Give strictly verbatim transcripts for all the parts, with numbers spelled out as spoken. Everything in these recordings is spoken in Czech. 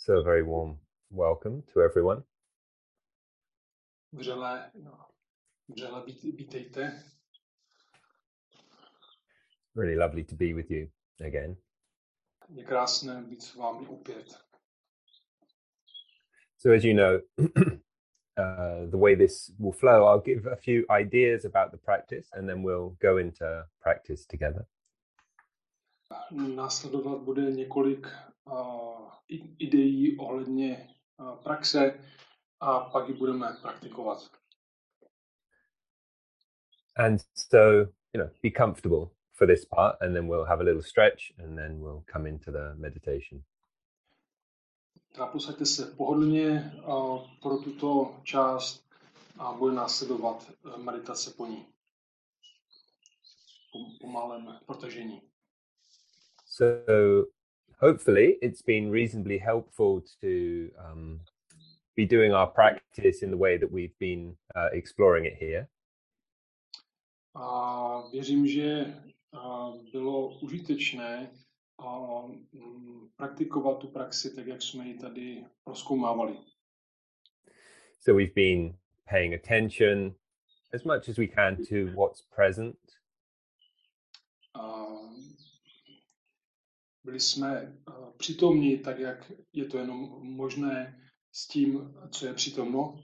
So a very warm welcome to everyone. Vřele, no, vřele být, vítejte. Really lovely to be with you again. Je krásné být s vámi opět. So as you know, uh, the way this will flow, I'll give a few ideas about the practice and then we'll go into practice together. Následovat bude několik uh, ideí ohledně uh, praxe a pak ji budeme praktikovat. And so, you know, be comfortable for this part and then we'll have a little stretch and then we'll come into the meditation. Tak posaďte se pohodlně uh, pro tuto část a bude následovat uh, meditace po ní. Po, po malém protažení. So hopefully it's been reasonably helpful to um, be doing our practice in the way that we've been uh, exploring it here. A věřím, že uh, bylo užitečné uh, praktikovat tu praxi tak, jak jsme ji tady prozkoumávali. So we've been paying attention as much as we can to what's present. Uh, byli jsme uh, přítomní tak, jak je to jenom možné s tím, co je přítomno.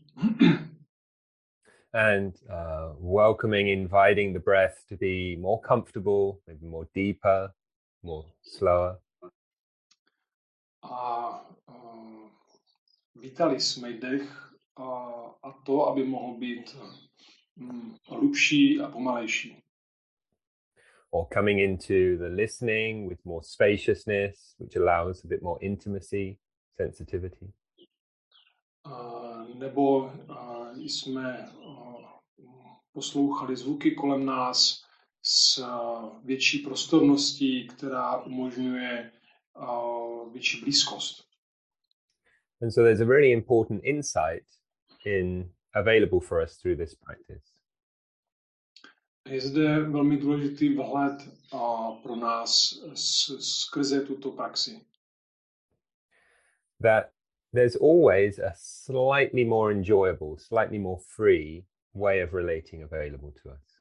And uh, welcoming, inviting the breath to be more comfortable, maybe more deeper, more slower. A uh, vítali jsme dech uh, a to, aby mohl být um, hlubší a pomalejší. Or coming into the listening with more spaciousness, which allows a bit more intimacy, sensitivity. Uh, nebo uh, jsme uh, poslouchali zvuky kolem nás s uh, větší prostorností, která umožňuje uh, větší blízkost. And so there's a really important insight in available for us through this practice. Je zde velmi důležitý vhled uh, pro nás s, skrze tuto praxi. That there's always a slightly more enjoyable, slightly more free way of relating available to us.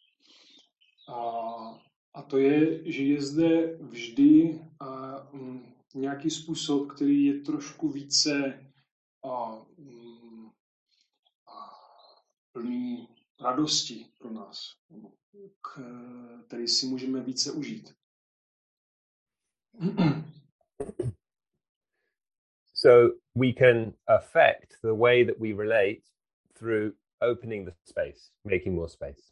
Uh, a to je, že je zde vždy uh, um, nějaký způsob, který je trošku více uh, um, uh, plný radosti pro nás, k, který si můžeme více užít. So we can affect the way that we relate through opening the space, making more space.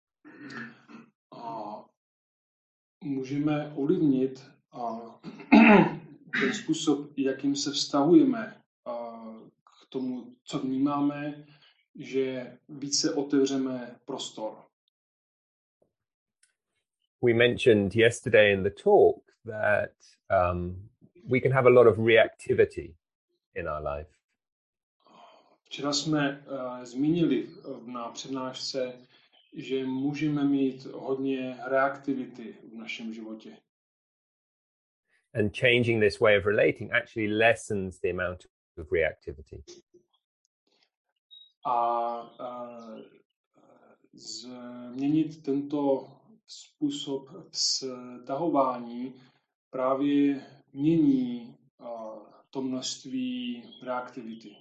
A můžeme ovlivnit a ten způsob, jakým se vztahujeme a k tomu, co vnímáme, že více otevřeme prostor. We mentioned yesterday in the talk that um, we can have a lot of reactivity in our life. Včera jsme uh, zmínili na přednášce, že můžeme mít hodně reaktivity v našem životě. And changing this way of relating actually lessens the amount of reactivity. A uh, změnit tento způsob vztahování právě mění uh, to množství reaktivity.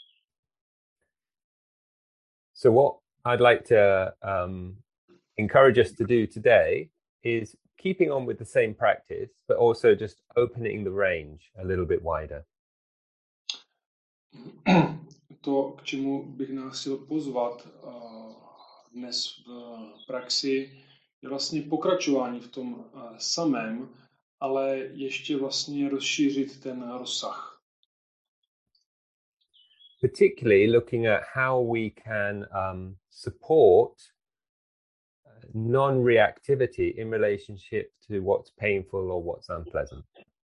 So what I'd like to um, encourage us to do today is keeping on with the same practice, but also just opening the range a little bit wider. To, k čemu bych nás chtěl pozvat uh, dnes v praxi, je vlastně pokračování v tom uh, samém, ale ještě vlastně rozšířit ten rozsah. Particularly looking at how we can um, support non-reactivity in relationship to what's painful or what's unpleasant.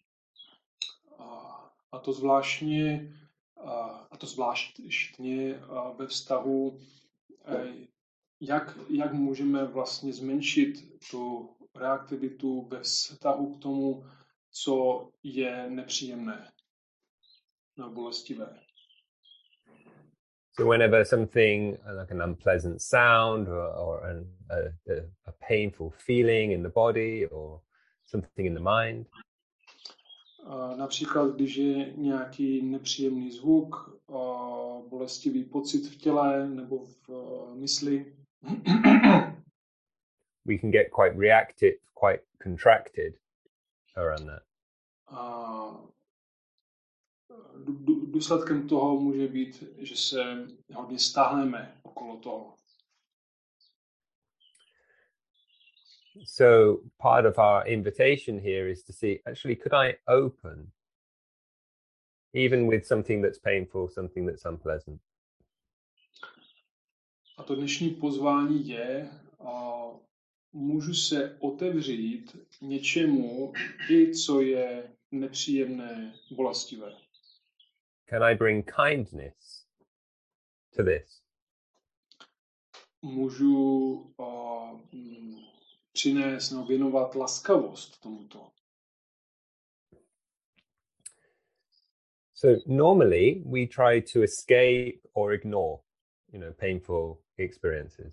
A, a to zvláštně, a, a to zvláštně a ve vztahu, jak, jak můžeme vlastně zmenšit tu reaktivitu ve vztahu k tomu, co je nepříjemné. na bolestivé. So whenever something uh, like an unpleasant sound or, or an, a, a, a painful feeling in the body or something in the mind, Uh, například, když je nějaký nepříjemný zvuk, uh, bolestivý pocit v těle nebo v uh, mysli, we can get quite reactive, quite contracted around that. Uh, důsledkem toho může být, že se hodně stáhneme okolo toho. So part of our invitation here is to see, actually, could I open even with something that's painful, something that's unpleasant? A to dnešní pozvání je, uh, můžu se otevřít něčemu, i co je nepříjemné, bolestivé. Can I bring kindness to this? Můžu uh, přinést nebo věnovat laskavost tomuto. So normally we try to escape or ignore, you know, painful experiences.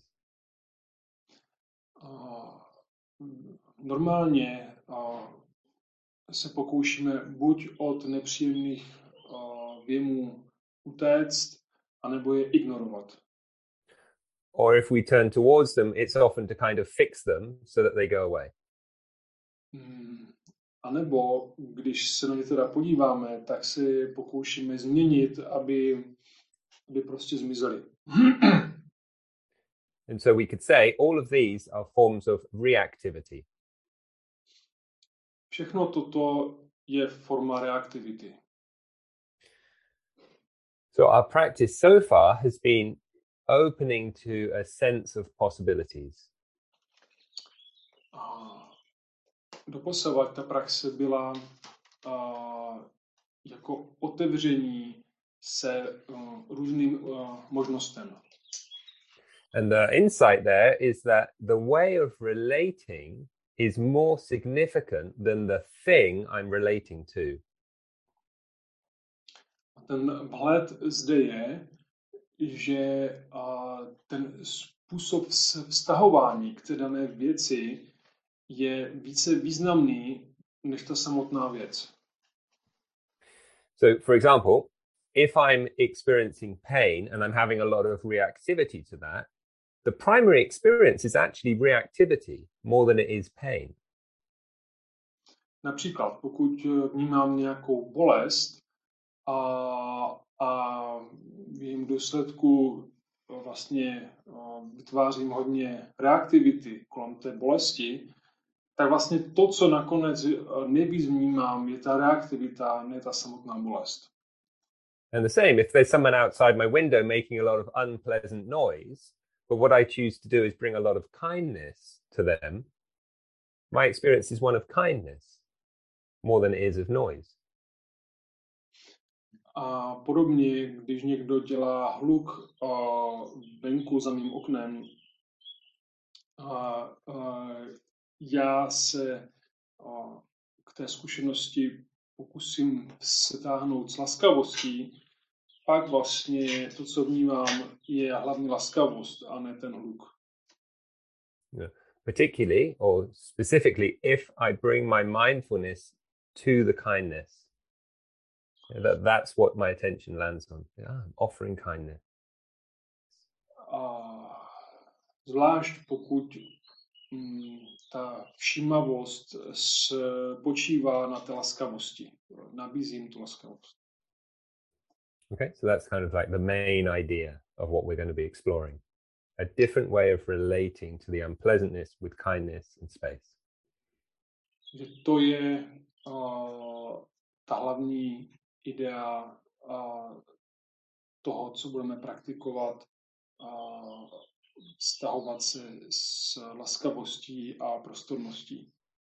Uh, normálně uh, se pokoušíme buď od nepříjemných uh, věmů utéct, anebo je ignorovat. Or if we turn towards them, it's often to kind of fix them so that they go away. Mm, a nebo, když se na ně teda podíváme, tak se je pokoušíme změnit, aby, aby prostě zmizely. And so we could say all of these are forms of reactivity. Všechno toto je forma reaktivity. So our practice so far has been opening to a sense of possibilities. A doposavad ta praxe byla uh, jako otevření se uh, různým uh, možnostem. And the insight there is that the way of relating is more significant than the thing I'm relating to. A ten vhled zde je, že uh, ten způsob vztahování k té dané věci je více významný než ta samotná věc. So, for example, if I'm experiencing pain and I'm having a lot of reactivity to that, the primary experience is actually reactivity more than it is pain. Například, pokud vnímám nějakou bolest a, a v jejím důsledku vlastně vytvářím hodně reaktivity kolem té bolesti, tak vlastně to, co nakonec nejvíc vnímám, je ta reaktivita, ne ta samotná bolest. And the same, if there's someone outside my window making a lot of unpleasant noise, but what I choose to do is bring a lot of kindness to them, my experience is one of kindness more than it is of noise. A podobně, když někdo dělá hluk uh, venku za mým oknem, uh, uh, já se uh, k té zkušenosti pokusím setáhnout s laskavostí, pak vlastně to, co vnímám, je hlavně laskavost a ne ten hluk. Yeah. Particularly or specifically if I bring my mindfulness to the kindness. Yeah, that, that's what my attention lands on. Yeah, I'm offering kindness. A zvlášť pokud mm, ta všímavost spočívá na té laskavosti. Nabízím tu laskavost. Okay, so that's kind of like the main idea of what we're going to be exploring. A different way of relating to the unpleasantness with kindness and space. Že to je uh, ta hlavní idea uh, toho, co budeme praktikovat, uh, vztahovat se s laskavostí a prostorností.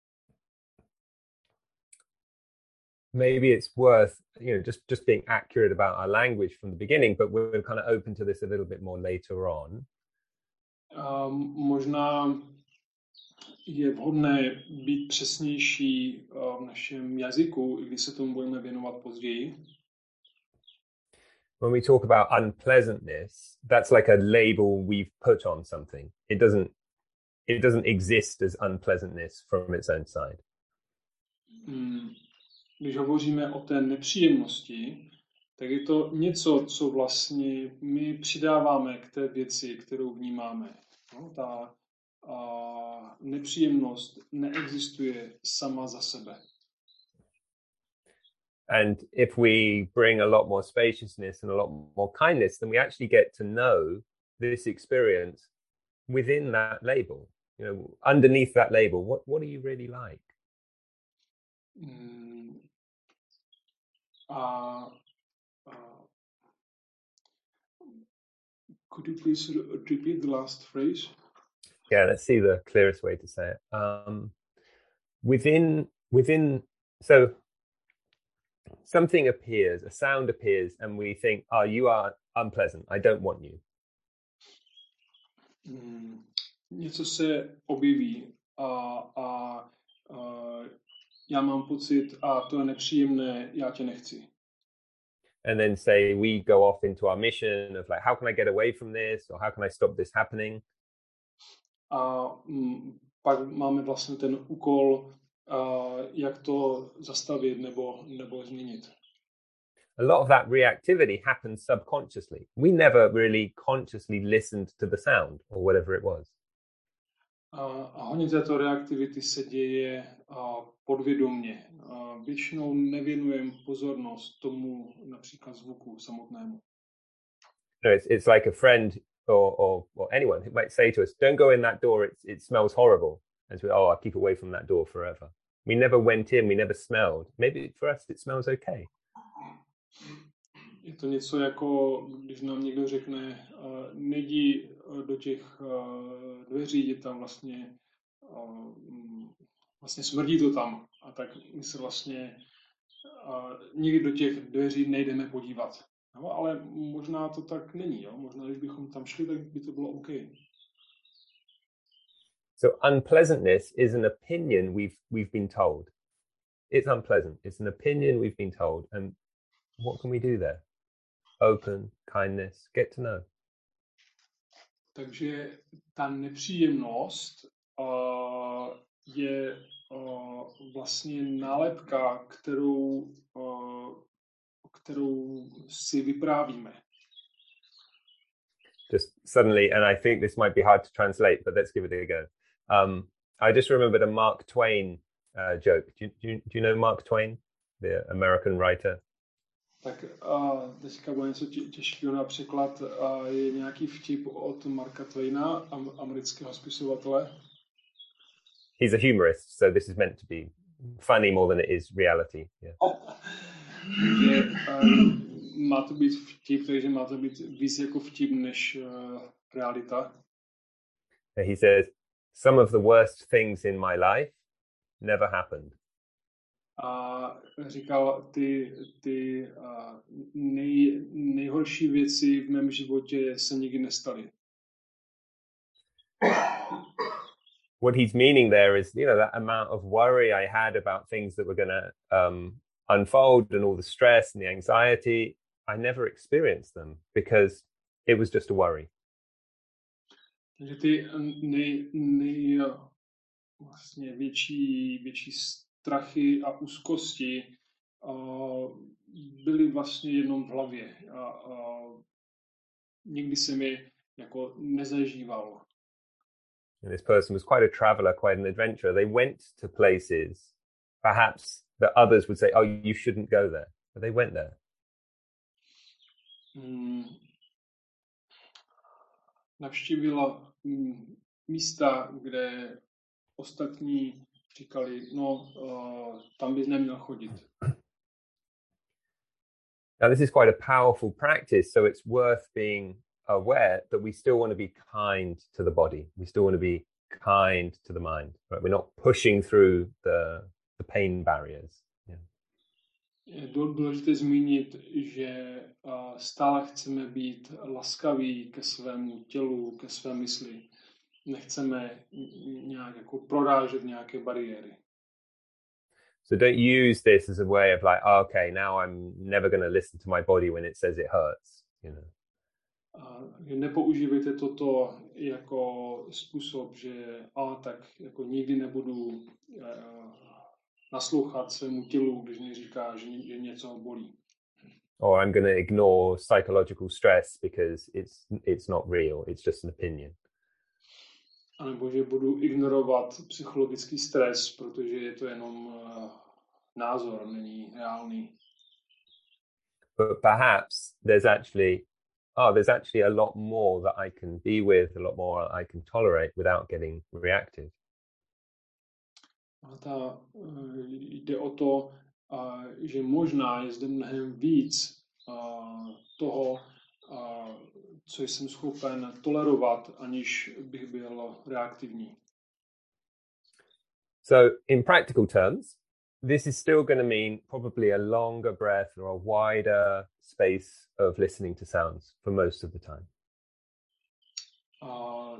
Maybe it's worth, you know, just, just being accurate about our language from the beginning, but we're kind of open to this a little bit more later on. Um, možná je vhodné být přesnější uh, v našem jazyku, i když se tomu budeme věnovat později. when we talk about unpleasantness, that's like a label we've put on something. It doesn't it doesn't exist as unpleasantness from its own side. Mm, Když hovoříme o té nepříjemnosti, tak je to něco, co vlastně my přidáváme k té věci, kterou vnímáme. No, ta a, nepříjemnost neexistuje sama za sebe. And if we bring a lot more spaciousness and a lot more kindness, then we actually get to know this experience within that label. You know, underneath that label, what, what are you really like? Mm, a, a, could you please repeat the last phrase? Yeah, let's see the clearest way to say it. Um, within, within, so something appears, a sound appears, and we think, oh, you are unpleasant. I don't want you. Mm, něco se objeví a, a, a já mám pocit, a to je nepříjemné, já tě nechci. And then say we go off into our mission of like, how can I get away from this, or how can I stop this happening? A mm, pak máme vlastně ten úkol, uh, jak to zastavit nebo, nebo změnit. A lot of that reactivity happens subconsciously. We never really consciously listened to the sound or whatever it was. A, a hodně této reaktivity se děje uh, podvědomně. Uh, většinou nevěnujeme pozornost tomu například zvuku samotnému. No, it's, it's like a friend or, or, or anyone who might say to us, don't go in that door, it, it smells horrible. And so, oh, I'll keep away from that door forever. We never went in, we never smelled. Maybe for us it smells okay. Je to něco jako, když nám někdo řekne, uh, nejdi do těch uh, dveří, je tam vlastně, uh, vlastně smrdí to tam. A tak my se vlastně uh, nikdy do těch dveří nejdeme podívat. No, ale možná to tak není. Jo? Možná, když bychom tam šli, tak by to bylo OK. So unpleasantness is an opinion we've we've been told. It's unpleasant. It's an opinion we've been told. And what can we do there? Open, kindness, get to know. Takže ta nepříjemnost uh, je uh, vlastně nálepka, kterou, uh, kterou si vyprávíme. Just suddenly, and I think this might be hard to translate, but let's give it a go. Um, I just remembered a Mark Twain uh, joke. Do you, do, you, do you know Mark Twain, the American writer? Tak uh, teďka bude něco těžkého na překlad. Uh, je nějaký vtip od Marka Twaina, am, amerického spisovatele. He's a humorist, so this is meant to be funny more than it is reality. Yeah. že, um, má to být vtip, takže má to být víc jako vtip než uh, realita. And he says, some of the worst things in my life never happened. A říkal, ty, ty uh, nej, nejhorší věci v mém životě se nikdy nestaly. What he's meaning there is, you know, that amount of worry I had about things that were going to um, unfold and all the stress and the anxiety, I never experienced them because it was just a worry. Takže ty nej, nej, vlastně větší, větší strachy a úzkosti uh, byly vlastně jenom v hlavě. A uh, nikdy jsem je jako nezažíval. And this person was quite a traveler, quite an adventurer. They went to places perhaps that others would say, oh, you shouldn't go there. But they went there. Hmm. Navštívila mm, místa, kde ostatní říkali, no, uh, tam bys neměl chodit. Now, this is quite a powerful practice, so it's worth being aware that we still want to be kind to the body. We still want to be kind to the mind. Right? We're not pushing through the, the pain barriers. Yeah. Je důležité zmínit, že uh, stále chceme být laskaví ke svému tělu, ke své mysli. Nechceme nějak jako prorážet nějaké bariéry. So don't use this as a way of like, oh, okay, now I'm never going to listen to my body when it says it hurts, you know. Uh, nepoužívejte toto jako způsob, že a tak jako nikdy nebudu uh, naslouchat svému tělu, když mi říká, že, že něco bolí. Or I'm going to ignore psychological stress because it's it's not real, it's just an opinion. A nebo že budu ignorovat psychologický stres, protože je to jenom uh, názor, není reálný. But perhaps there's actually oh, there's actually a lot more that I can be with, a lot more I can tolerate without getting reactive. A ta, uh, jde o to, uh, že možná je zde mnohem víc uh, toho, uh, co jsem schopen tolerovat, aniž bych byl reaktivní. So in practical terms, this is still going to mean probably a longer breath or a wider space of listening to sounds for most of the time. A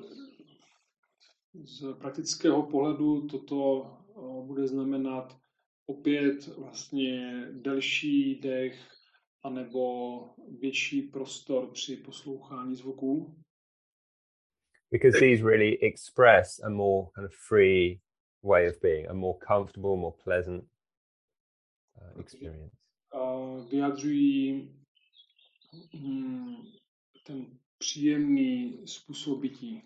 z praktického pohledu toto uh, bude znamenat opět vlastně delší dech anebo větší prostor při poslouchání zvuků. Because these really express a more kind of free way of being, a more comfortable, more pleasant uh, experience. Uh, vyjadřují mm, ten příjemný způsob bytí.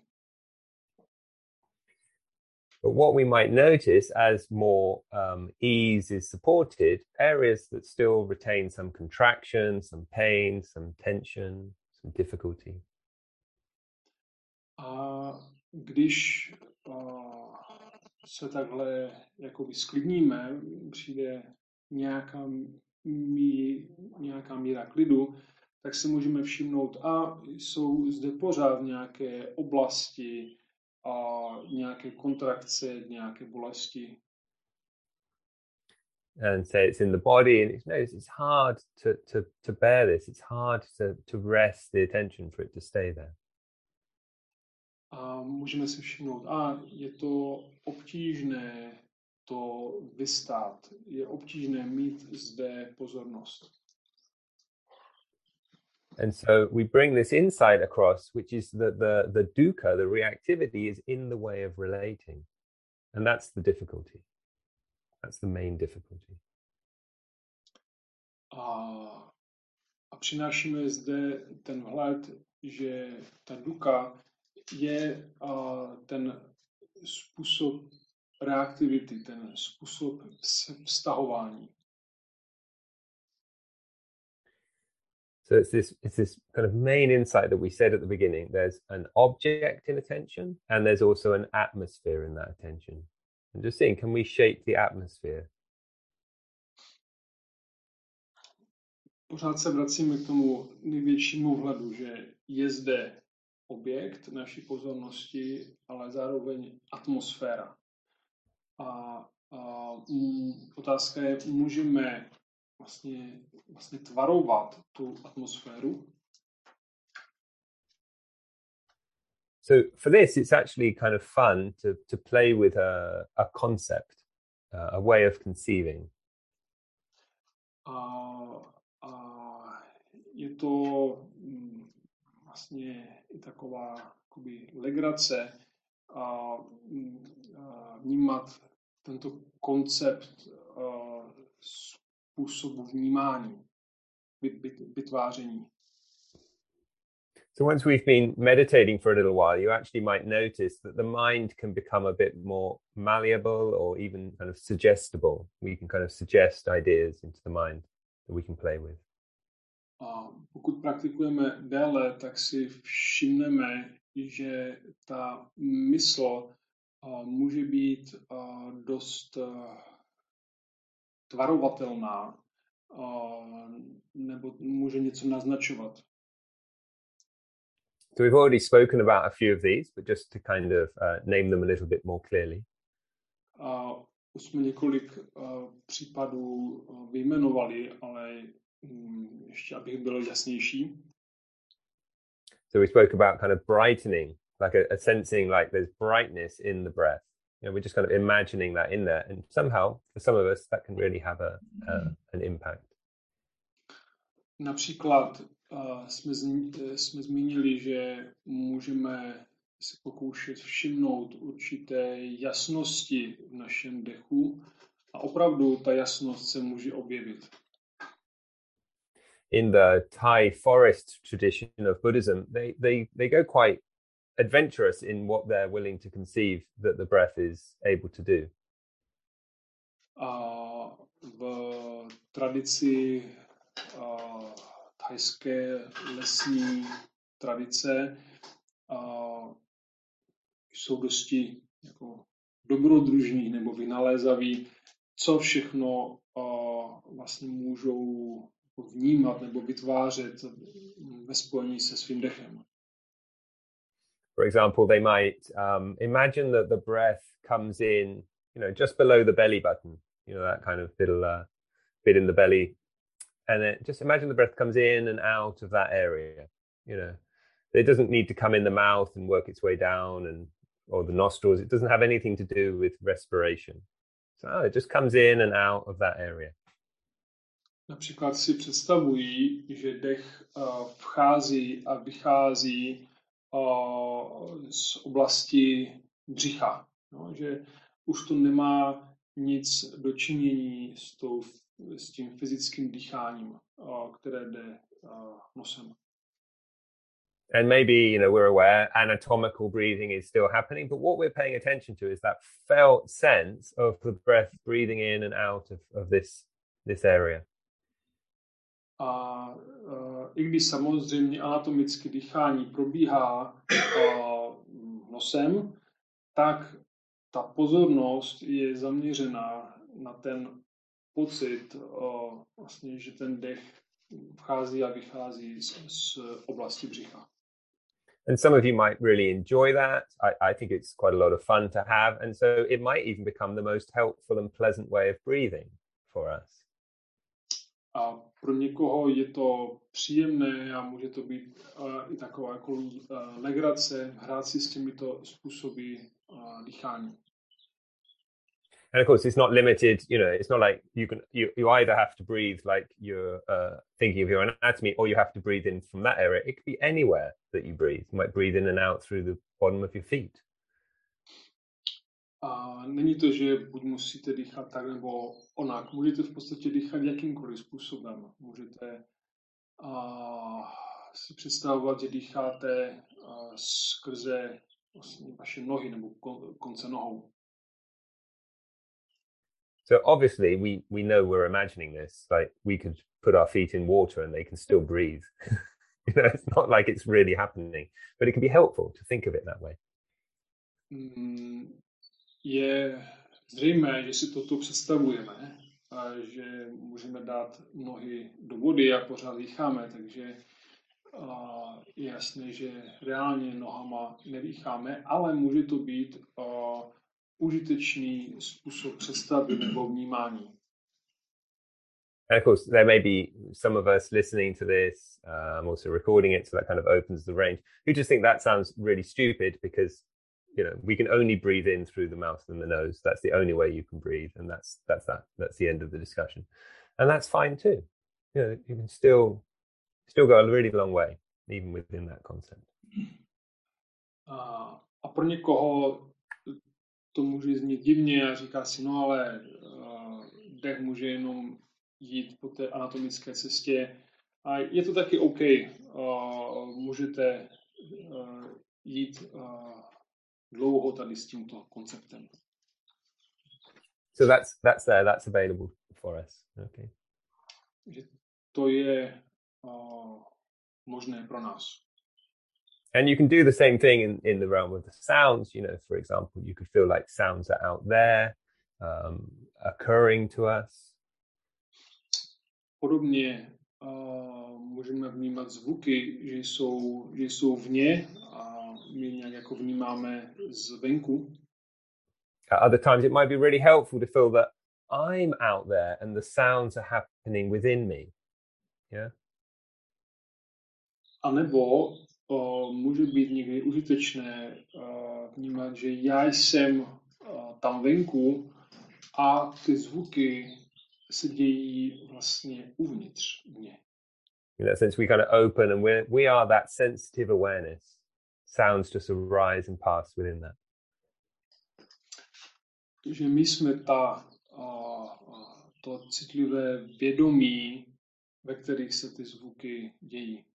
But what we might notice as more um, ease is supported, areas that still retain some contraction, some pain, some tension, some difficulty. A když uh, se takhle jakoby sklidníme, přijde nějaká, mí, nějaká míra klidu, tak si můžeme všimnout, a jsou zde pořád nějaké oblasti, a nějaké kontrakce, nějaké bolesti. And say it's in the body, and it's, no, it's hard to, to, to bear this. It's hard to, to rest the attention for it to stay there. A můžeme si všimnout, a je to obtížné to vystát. Je obtížné mít zde pozornost. And so we bring this insight across, which is that the, the dukkha, the reactivity, is in the way of relating. And that's the difficulty. That's the main difficulty. A, a přinášíme zde ten vhled, že ta dukkha je a, ten způsob reaktivity, ten způsob vztahování. So it's this it's this kind of main insight that we said at the beginning. There's an object in attention, and there's also an atmosphere in that attention. And just seeing, can we shape the atmosphere? Pořád se vracíme k tomu největšímu vhledu, že je zde objekt naší pozornosti, ale zároveň atmosféra. A, a m, otázka je, můžeme vlastně, vlastně tvarovat tu atmosféru. So for this, it's actually kind of fun to, to play with a, a concept, uh, a way of conceiving. A, a je to m, vlastně i taková jakoby legrace a, m, a vnímat tento koncept a, způsobu vnímání, vytváření. So once we've been meditating for a little while, you actually might notice that the mind can become a bit more malleable or even kind of suggestible. We can kind of suggest ideas into the mind that we can play with. A pokud praktikujeme déle, tak si všimneme, že ta mysl uh, může být uh, dost uh, tvarovatelná, uh, nebo může něco naznačovat. So we've already spoken about a few of these, but just to kind of uh, name them a little bit more clearly. Uh, už jsme několik uh, případů uh, vyjmenovali, ale um, ještě abych byl jasnější. So we spoke about kind of brightening, like a, a sensing like there's brightness in the breath. You know, we're just kind of imagining that in there, and somehow for some of us that can really have a, a an impact. Například uh, jsme, zmi, jsme zmínili, že můžeme se pokoušet všimnout určité jasnosti v našem dechu a opravdu ta jasnost se může objevit. In the Thai forest tradition of Buddhism, they, they, they go quite adventurous in what they're willing to conceive that the breath is able to do. A v tradici uh, thajské lesní tradice uh, jsou dosti jako dobrodružní nebo vynalézaví, co všechno uh, vlastně můžou vnímat nebo vytvářet ve spojení se svým dechem. For example, they might um, imagine that the breath comes in, you know, just below the belly button, you know, that kind of little uh, bit in the belly. And then just imagine the breath comes in and out of that area, you know. It doesn't need to come in the mouth and work its way down and or the nostrils. It doesn't have anything to do with respiration. So oh, it just comes in and out of that area. Například si představují, že dech uh, vchází a vychází uh, z oblasti břicha. No, že už to nemá nic dočinění s, tou, s tím fyzickým dýcháním, uh, které jde uh, nosem. And maybe, you know, we're aware anatomical breathing is still happening, but what we're paying attention to is that felt sense of the breath breathing in and out of, of this, this area. A uh, i když samozřejmě anatomicky dýchání probíhá uh, nosem, tak ta pozornost je zaměřená na ten pocit, uh, vlastně, že ten dech vchází a vychází z, z oblasti břicha. And some of you might really enjoy that. I, I think it's quite a lot of fun to have. And so it might even become the most helpful and pleasant way of breathing for us. A pro někoho je to příjemné a může to být uh, i taková jako uh, legrace, hrát si s těmito způsoby uh, dýchání. And of course, it's not limited, you know, it's not like you can, you, you either have to breathe like you're uh, thinking of your anatomy, or you have to breathe in from that area. It could be anywhere that you breathe. You might breathe in and out through the bottom of your feet. A není to, že buď musíte dýchat tak nebo onak. Můžete v podstatě dýchat jakýmkoliv způsobem. Můžete uh, si představovat, že dýcháte uh, skrze vlastně vaše nohy nebo konce nohou. So obviously we, we know we're imagining this, like we could put our feet in water and they can still breathe. You know, it's not like it's really happening, but it can be helpful to think of it that way. Mm, je zřejmé, že si toto představujeme a že můžeme dát nohy do vody a pořád dýcháme, takže uh, je jasné, že reálně nohama nedýcháme, ale může to být uh, užitečný způsob představy nebo vnímání. And of course, there may be some of us listening to this, um, also recording it, so that kind of opens the range, who just think that sounds really stupid because, you know, we can only breathe in through the mouth and the nose. That's the only way you can breathe, and that's that's that. That's the end of the discussion, and that's fine too. You know, you can still still go a really long way, even within that concept. Uh, a pro někoho to může znít divně a říká si, no ale uh, dech může jenom jít po té anatomické cestě. A je to taky OK. Uh, můžete uh, jít uh, dlouho tady s tímto konceptem. So that's that's there. That's available for us. Okay. Že to je uh, možné pro nás. And you can do the same thing in, in the realm of the sounds. You know, for example, you could feel like sounds are out there, um, occurring to us. Podobně uh, můžeme vnímat zvuky, že jsou, že jsou vně a my nějak jako vnímáme zvenku. At other times, it might be really helpful to feel that I'm out there and the sounds are happening within me. Yeah. A nebo uh, může být někdy užitečné uh, vnímat, že já jsem uh, tam venku a ty zvuky se dějí vlastně uvnitř mě. In that sense, we kind of open and we're, we are that sensitive awareness. Sounds just arise and pass within that. Že my jsme ta, uh, to citlivé vědomí, ve kterých se ty zvuky dějí.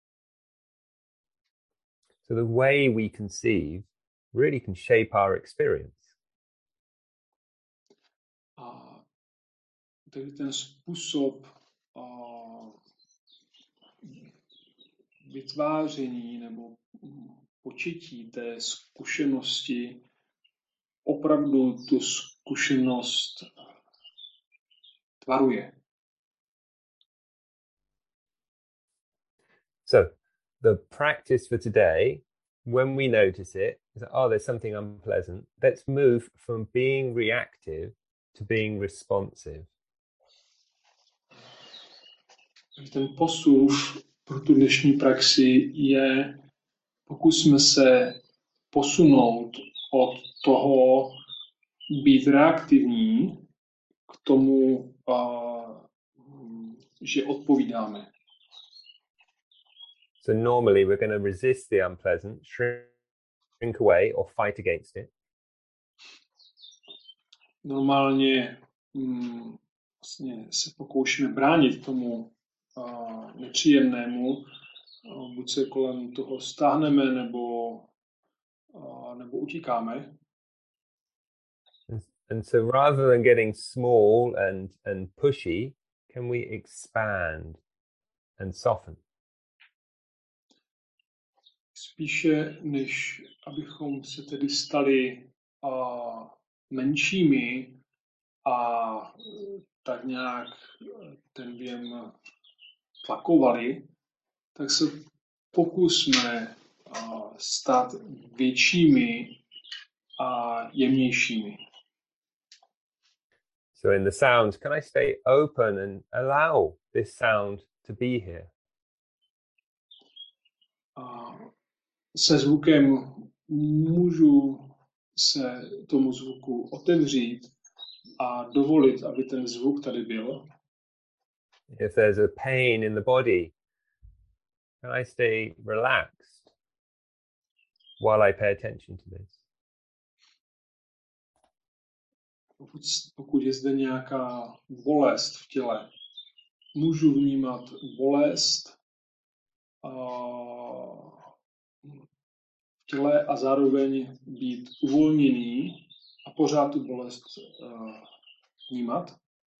So the way we conceive really can shape our experience. A tedy ten způsob uh, vytváření nebo početí té zkušenosti opravdu tu zkušenost tvaruje. So the practice for today, when we notice it, is that, oh, there's something unpleasant. Let's move from being reactive to being responsive. Ten posun pro tu dnešní praxi je, pokusme se posunout od toho být reaktivní k tomu, uh, že odpovídáme. So normally we're going to resist the unpleasant, shrink away or fight against it. Normálně mm, vlastně se pokoušíme bránit tomu uh, nepříjemnému, uh, buď se kolem toho stáhneme, nebo, uh, nebo utíkáme. And, and so rather than getting small and, and pushy, can we expand and soften? Spíše, než abychom se tedy stali uh, menšími a tak nějak ten věm tlakovali, tak se pokusme uh, stát většími a jemnějšími. So in the sound, can I stay open and allow this sound to be here? Uh, se zvukem můžu se tomu zvuku otevřít a dovolit, aby ten zvuk tady byl. If there's a pain in the body, can I stay relaxed while I pay attention to this? Pokud, pokud je zde nějaká bolest v těle, můžu vnímat bolest uh, v těle a zároveň být uvolněný a pořád tu bolest uh, vnímat.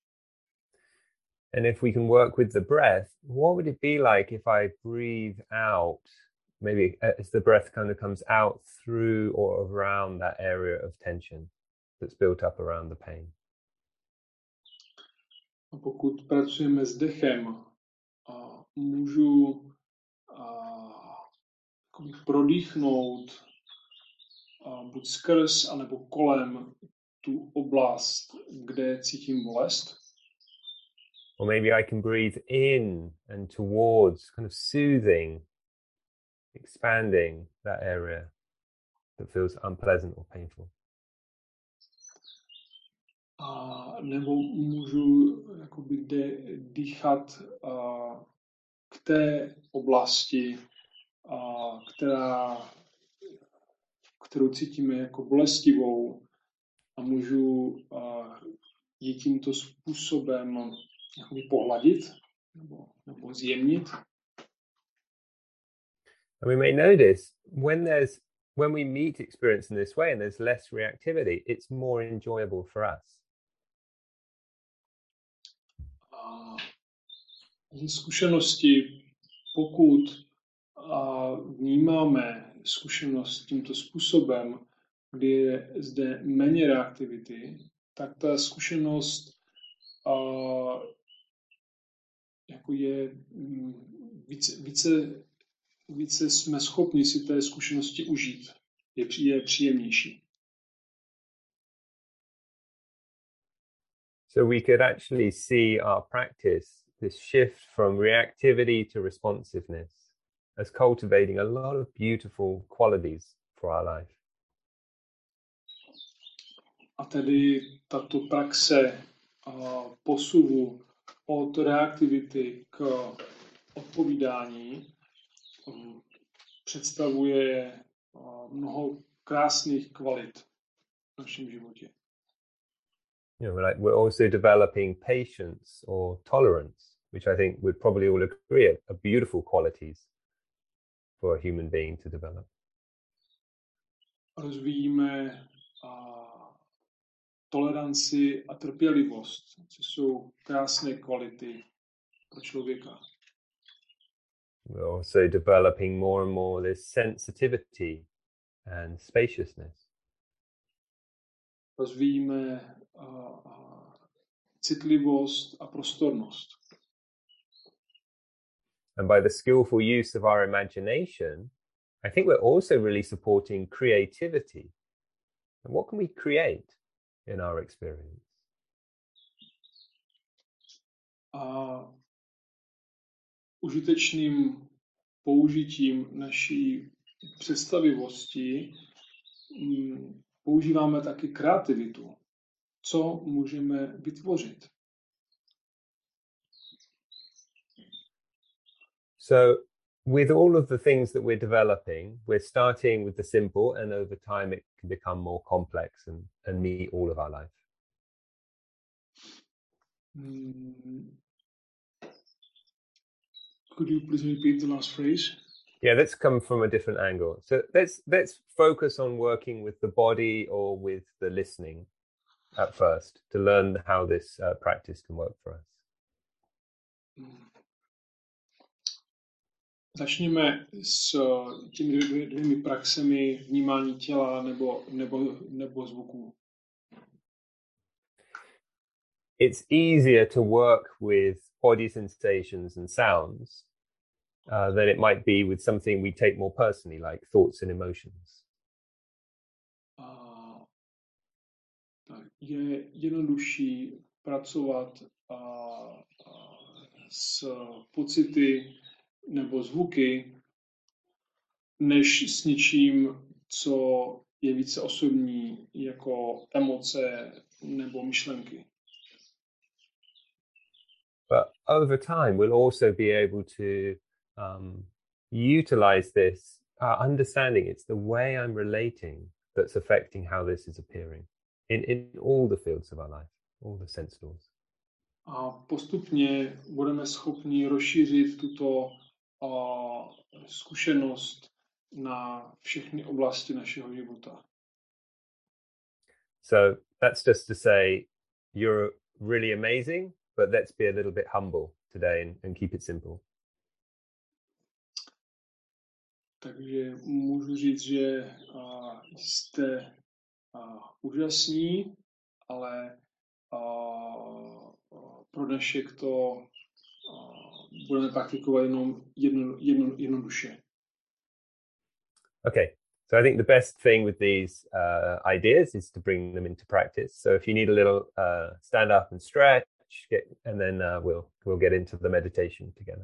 And if we can work with the breath, what would it be like if I breathe out, maybe as the breath kind of comes out through or around that area of tension that's built up around the pain? A pokud pracujeme s dechem, uh, můžu uh, prodýchnout uh, buď skrz, anebo kolem tu oblast, kde cítím bolest. Or maybe I can breathe in and towards, kind of soothing, expanding that area that feels unpleasant or painful. A nebo můžu jakoby de, dýchat uh, k té oblasti, uh, která, kterou cítíme jako bolestivou a můžu uh, ji tímto způsobem jakoby pohladit nebo, nebo zjemnit. And we may notice when there's when we meet experience in this way and there's less reactivity, it's more enjoyable for us. A ze zkušenosti, pokud a vnímáme zkušenost tímto způsobem, kdy je zde méně reaktivity, tak ta zkušenost a, jako je více, více, více jsme schopni si té zkušenosti užít. Je, je příjemnější. So we could actually see our practice, this shift from reactivity to responsiveness, as cultivating a lot of beautiful qualities for our life. A tedy tato praxe posuvu od reaktivity k odpovídání představuje mnoho krásných kvalit v našem životě. You know, like we're also developing patience or tolerance, which I think we'd probably all agree are, are beautiful qualities for a human being to develop. Rozvíjíme uh, toleranci a trpělivost, což jsou krásné kvality pro člověka. We're also developing more and more this sensitivity and spaciousness. Rozvíjíme uh, uh, citlivost a prostornost. And by the skillful use of our imagination, I think we're also really supporting creativity. And what can we create in our experience? A užitečným použitím naší představivosti m, používáme taky kreativitu. Co můžeme vytvořit? So with all of the things that we're developing, we're starting with the simple, and over time it can become more complex and, and meet all of our life. Mm. Could you please repeat the last phrase? Yeah, let's come from a different angle. So let's let's focus on working with the body or with the listening at first to learn how this uh, practice can work for us. Mm. Začněme s těmi dvěmi praxemi vnímání těla nebo, nebo, nebo zvuků. It's easier to work with body sensations and sounds uh, than it might be with something we take more personally, like thoughts and emotions. Uh, tak je jednodušší pracovat uh, uh, s pocity nebo zvuky, než s něčím, co je více osobní, jako emoce nebo myšlenky. But over time, we'll also be able to um, utilize this uh, understanding. It's the way I'm relating that's affecting how this is appearing in, in all the fields of our life, all the sense laws. A postupně budeme schopni rozšířit tuto uh, zkušenost na všechny oblasti našeho života. So that's just to say you're really amazing, but let's be a little bit humble today and, and keep it simple. Takže můžu říct, že uh, jste uh, úžasní, ale uh, uh, pro dnešek to uh, budeme praktikovat jenom jedno, jedno, jednoduše. Okay, so I think the best thing with these uh, ideas is to bring them into practice. So if you need a little uh, stand up and stretch, get, and then uh, we'll we'll get into the meditation together.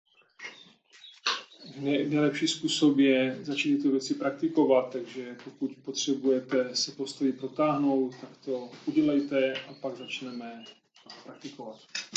Nej, nejlepší způsob je začít tyto věci praktikovat, takže pokud potřebujete se postavit, protáhnout, tak to udělejte a pak začneme praktikovat.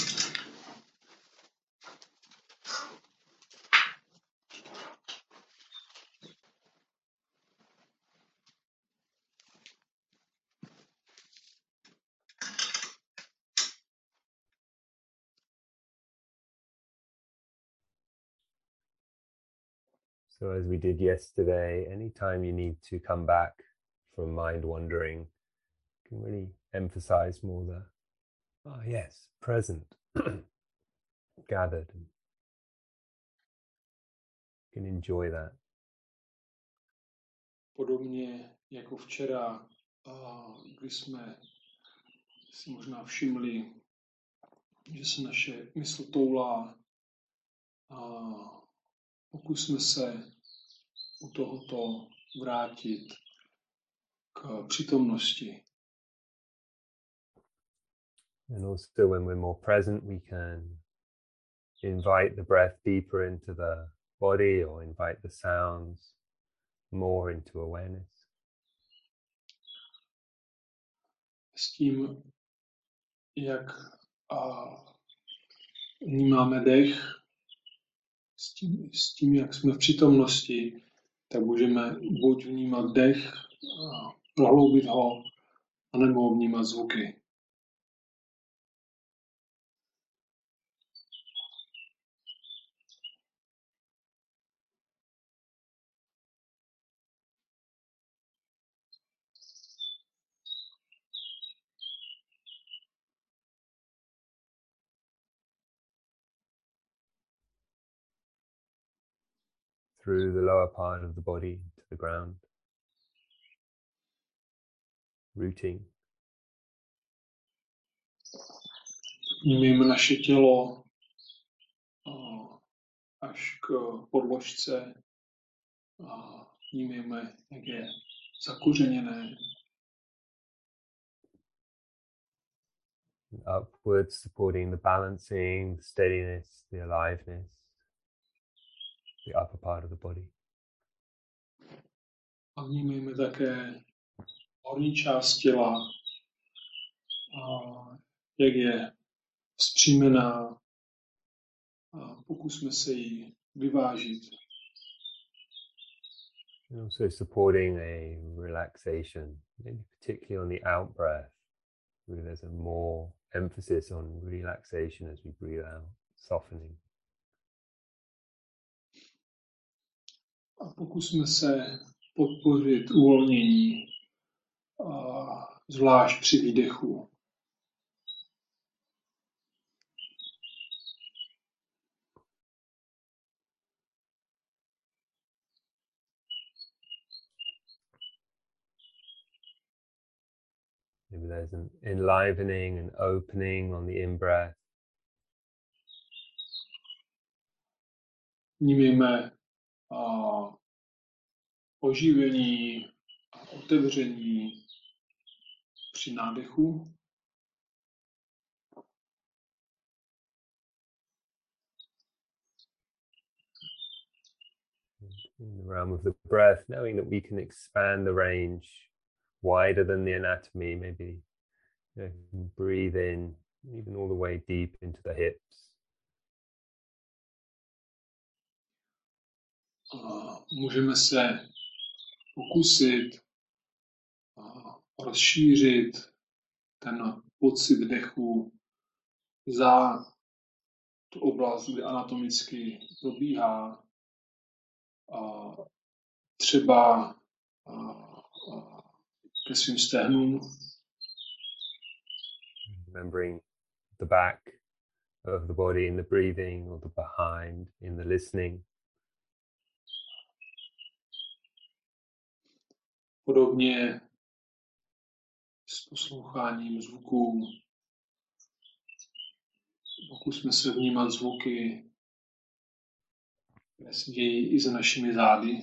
So as we did yesterday, anytime you need to come back from mind wandering, you can really emphasize more the, oh yes, present, gathered. And you can enjoy that. Podobně jako včera, kdy jsme si možná všimli, že se naše mysl toulá, pokusme se u tohoto vrátit k přítomnosti. And also when we're more present, we can invite the breath deeper into the body or invite the sounds more into awareness. s tím, jak a, vnímáme dech, s tím, s tím, jak jsme v přítomnosti, tak můžeme buď vnímat dech, a prohloubit ho, anebo vnímat zvuky. Through the lower part of the body to the ground, rooting. Vnímejme naše tělo až k podložce a vnímejme, jak je zakořeněné. Upwards, supporting the balancing, the steadiness, the aliveness, the upper part of the body. A vnímejme také horní část těla, a jak je vzpřímená, a pokusme se ji vyvážit. And also supporting a relaxation, maybe particularly on the out breath, where there's a more emphasis on relaxation as we breathe out, softening. A pokusme se podpořit uvolnění, a zvlášť při výdechu. Maybe there's an enlivening and opening on the in-breath. Vnímejme a oživení a otevření při nádechu. In the realm of the breath, knowing that we can expand the range wider than the anatomy, maybe you know, breathe in even all the way deep into the hips. A můžeme se pokusit a rozšířit ten pocit dechu za tu oblast, kde anatomicky probíhá, a třeba a, a ke svým stehnům. Remembering the back of the body in the breathing, or the behind in the listening. Podobně s posloucháním zvuků. Pokusme se vnímat zvuky, které se dějí i za našimi zády.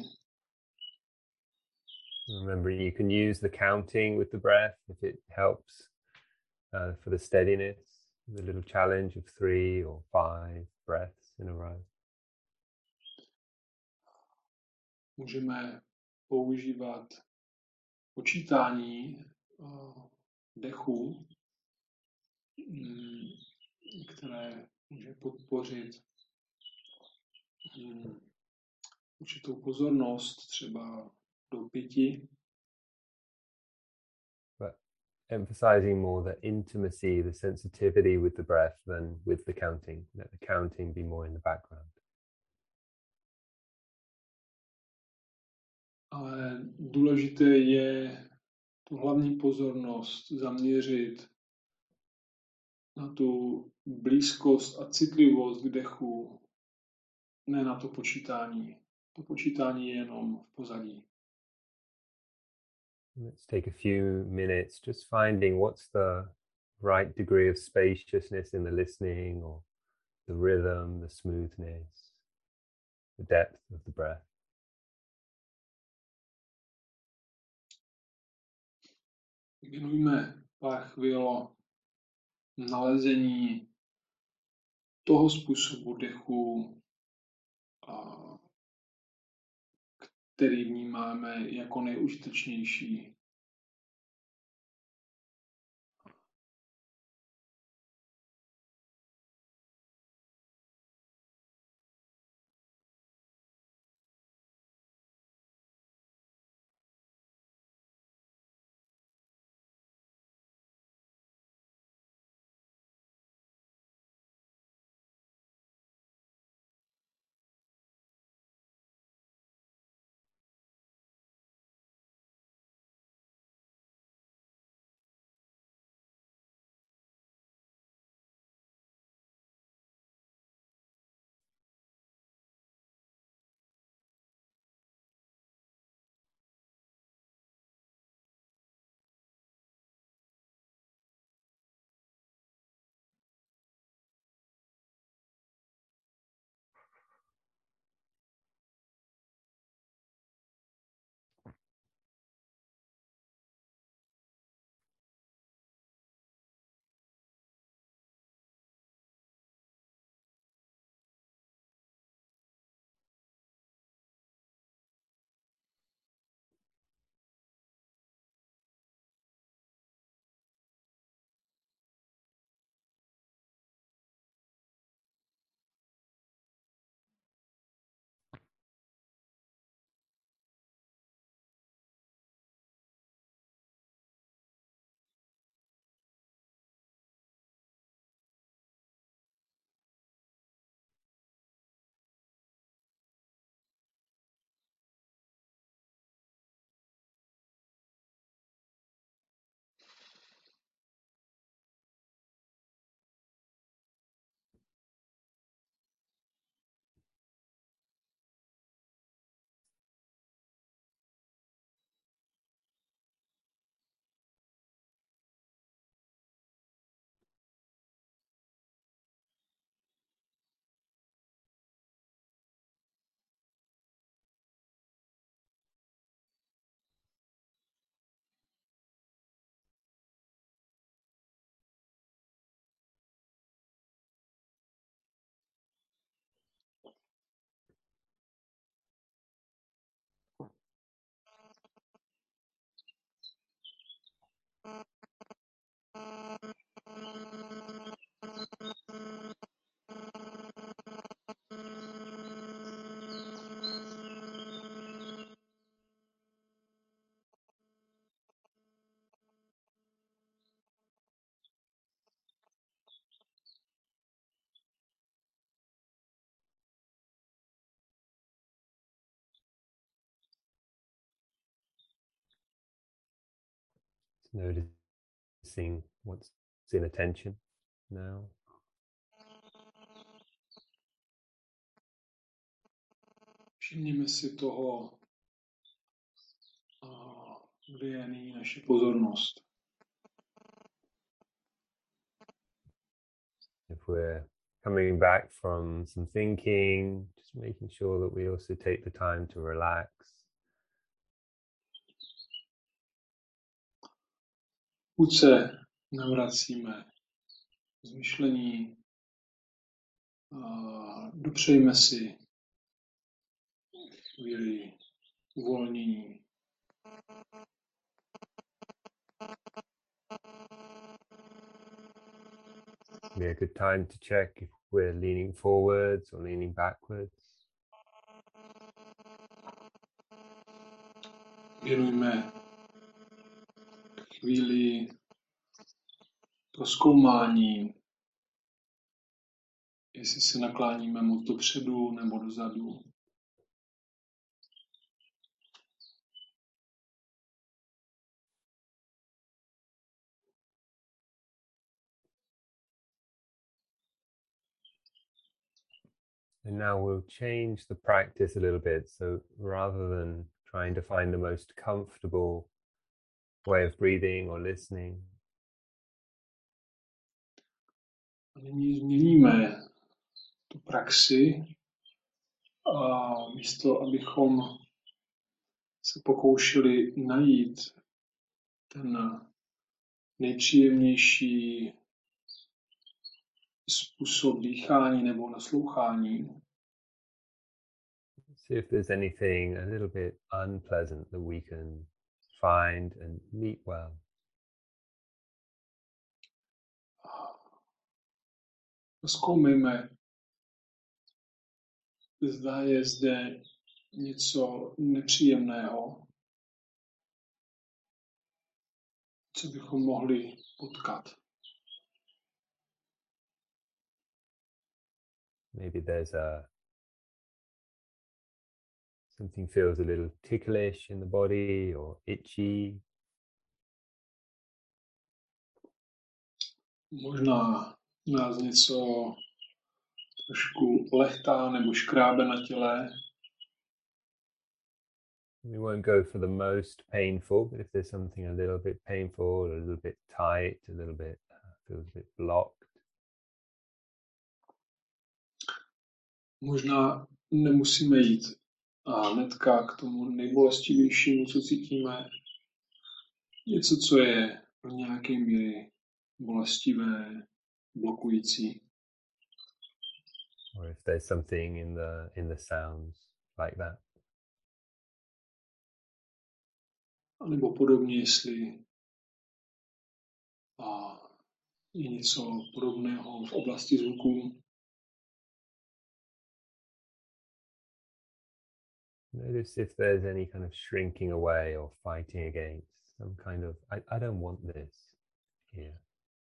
Remember, you can use the counting with the breath if it helps uh, for the steadiness, the little challenge of three or five breaths in a row. Můžeme používat počítání uh, dechu, mm, které může podpořit mm, určitou pozornost, třeba do pěti. But emphasizing more the intimacy, the sensitivity with the breath than with the counting. Let the counting be more in the background. Ale důležité je tu hlavní pozornost zaměřit na tu blízkost a citlivost k dechu, ne na to počítání. To počítání je jenom v pozadí. Let's take a few minutes just finding what's the right degree of spaciousness in the listening, or the rhythm, the smoothness, the depth of the breath. Věnujme pár chvil nalezení toho způsobu dechu, a který vnímáme jako nejužitečnější. noticing what's in attention now. Všimněme si toho, kde je nyní naše pozornost. If we're coming back from some thinking, just making sure that we also take the time to relax. Pokud se navracíme z myšlení, dopřejme si chvíli uvolnění. Be a good time to check if we're leaning forwards or leaning backwards. Věnujme chvíli prozkoumání, jestli se nakláníme moc dopředu nebo dozadu. And now we'll change the practice a little bit. So rather than trying to find the most comfortable way of breathing or listening, a nyní změníme tu praxi a místo, abychom se pokoušeli najít ten nejpříjemnější způsob dýchání nebo naslouchání. see if there's anything a little bit unpleasant that we can find and meet well. Zkoumejme, zda je zde něco nepříjemného, co bychom mohli potkat. Maybe there's a something feels a little ticklish in the body or itchy. Možná nás něco trošku lehtá nebo škrábe na těle. We won't go for the most painful, but if there's something a little bit painful, a little bit tight, a little bit uh, feels a bit blocked. Možná nemusíme jít a hnedka k tomu nejbolestivějšímu, co cítíme. Něco, co je do nějaké míry bolestivé, blokující. Or if there's something in the in the sounds like that. A nebo podobně, jestli a je něco podobného v oblasti zvuků. Notice if there's any kind of shrinking away or fighting against some kind of, I, I don't want this here.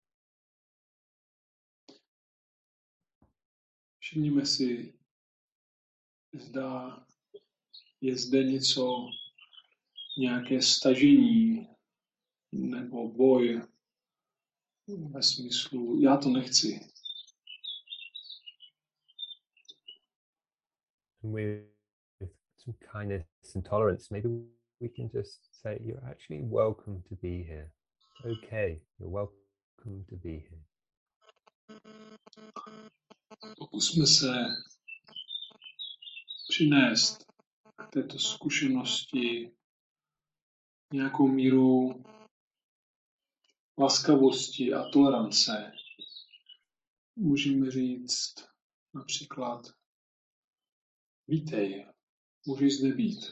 Všimněme si, zda je zde něco, nějaké stažení nebo boj ve smyslu, já to nechci. And with some kindness and tolerance, maybe we can just say, you're actually welcome to be here. Okay, you're welcome to be here. Pokusme se přinést k této zkušenosti nějakou míru laskavosti a tolerance. Můžeme říct například vítej, můžeš zde být.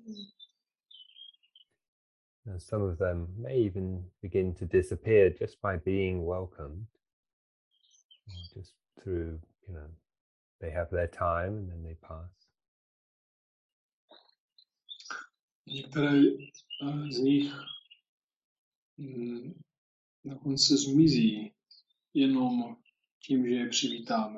And some of them may even begin to disappear just by being welcomed, or just through, you know, they have their time and then they pass. Některé eh, z nich mm, dokonce zmizí jenom tím, že je přivítáme.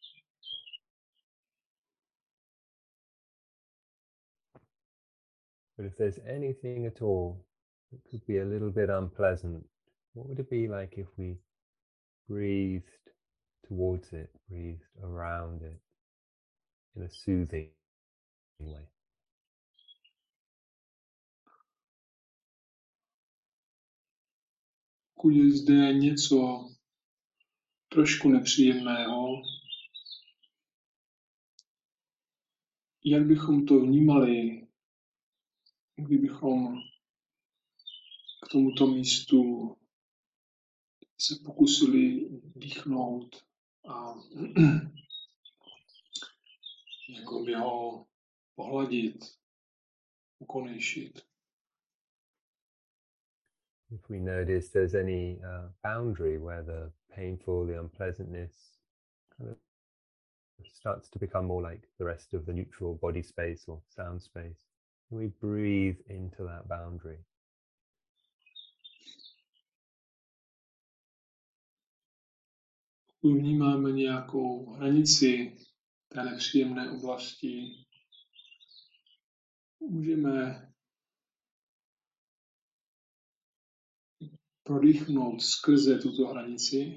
But if there's anything at all that could be a little bit unpleasant, what would it be like if we breathed towards it, breathed around it in a soothing way? Pokud je zde něco trošku nepříjemného, jak bychom to vnímali, kdybychom k tomuto místu se pokusili dýchnout a jako by ho pohladit, ukonejšit. If we notice there's any uh, boundary where the painful, the unpleasantness kind of starts to become more like the rest of the neutral body space or sound space, we breathe into that boundary. Pokud vnímáme nějakou hranici té nepříjemné oblasti, můžeme prodýchnout skrze tuto hranici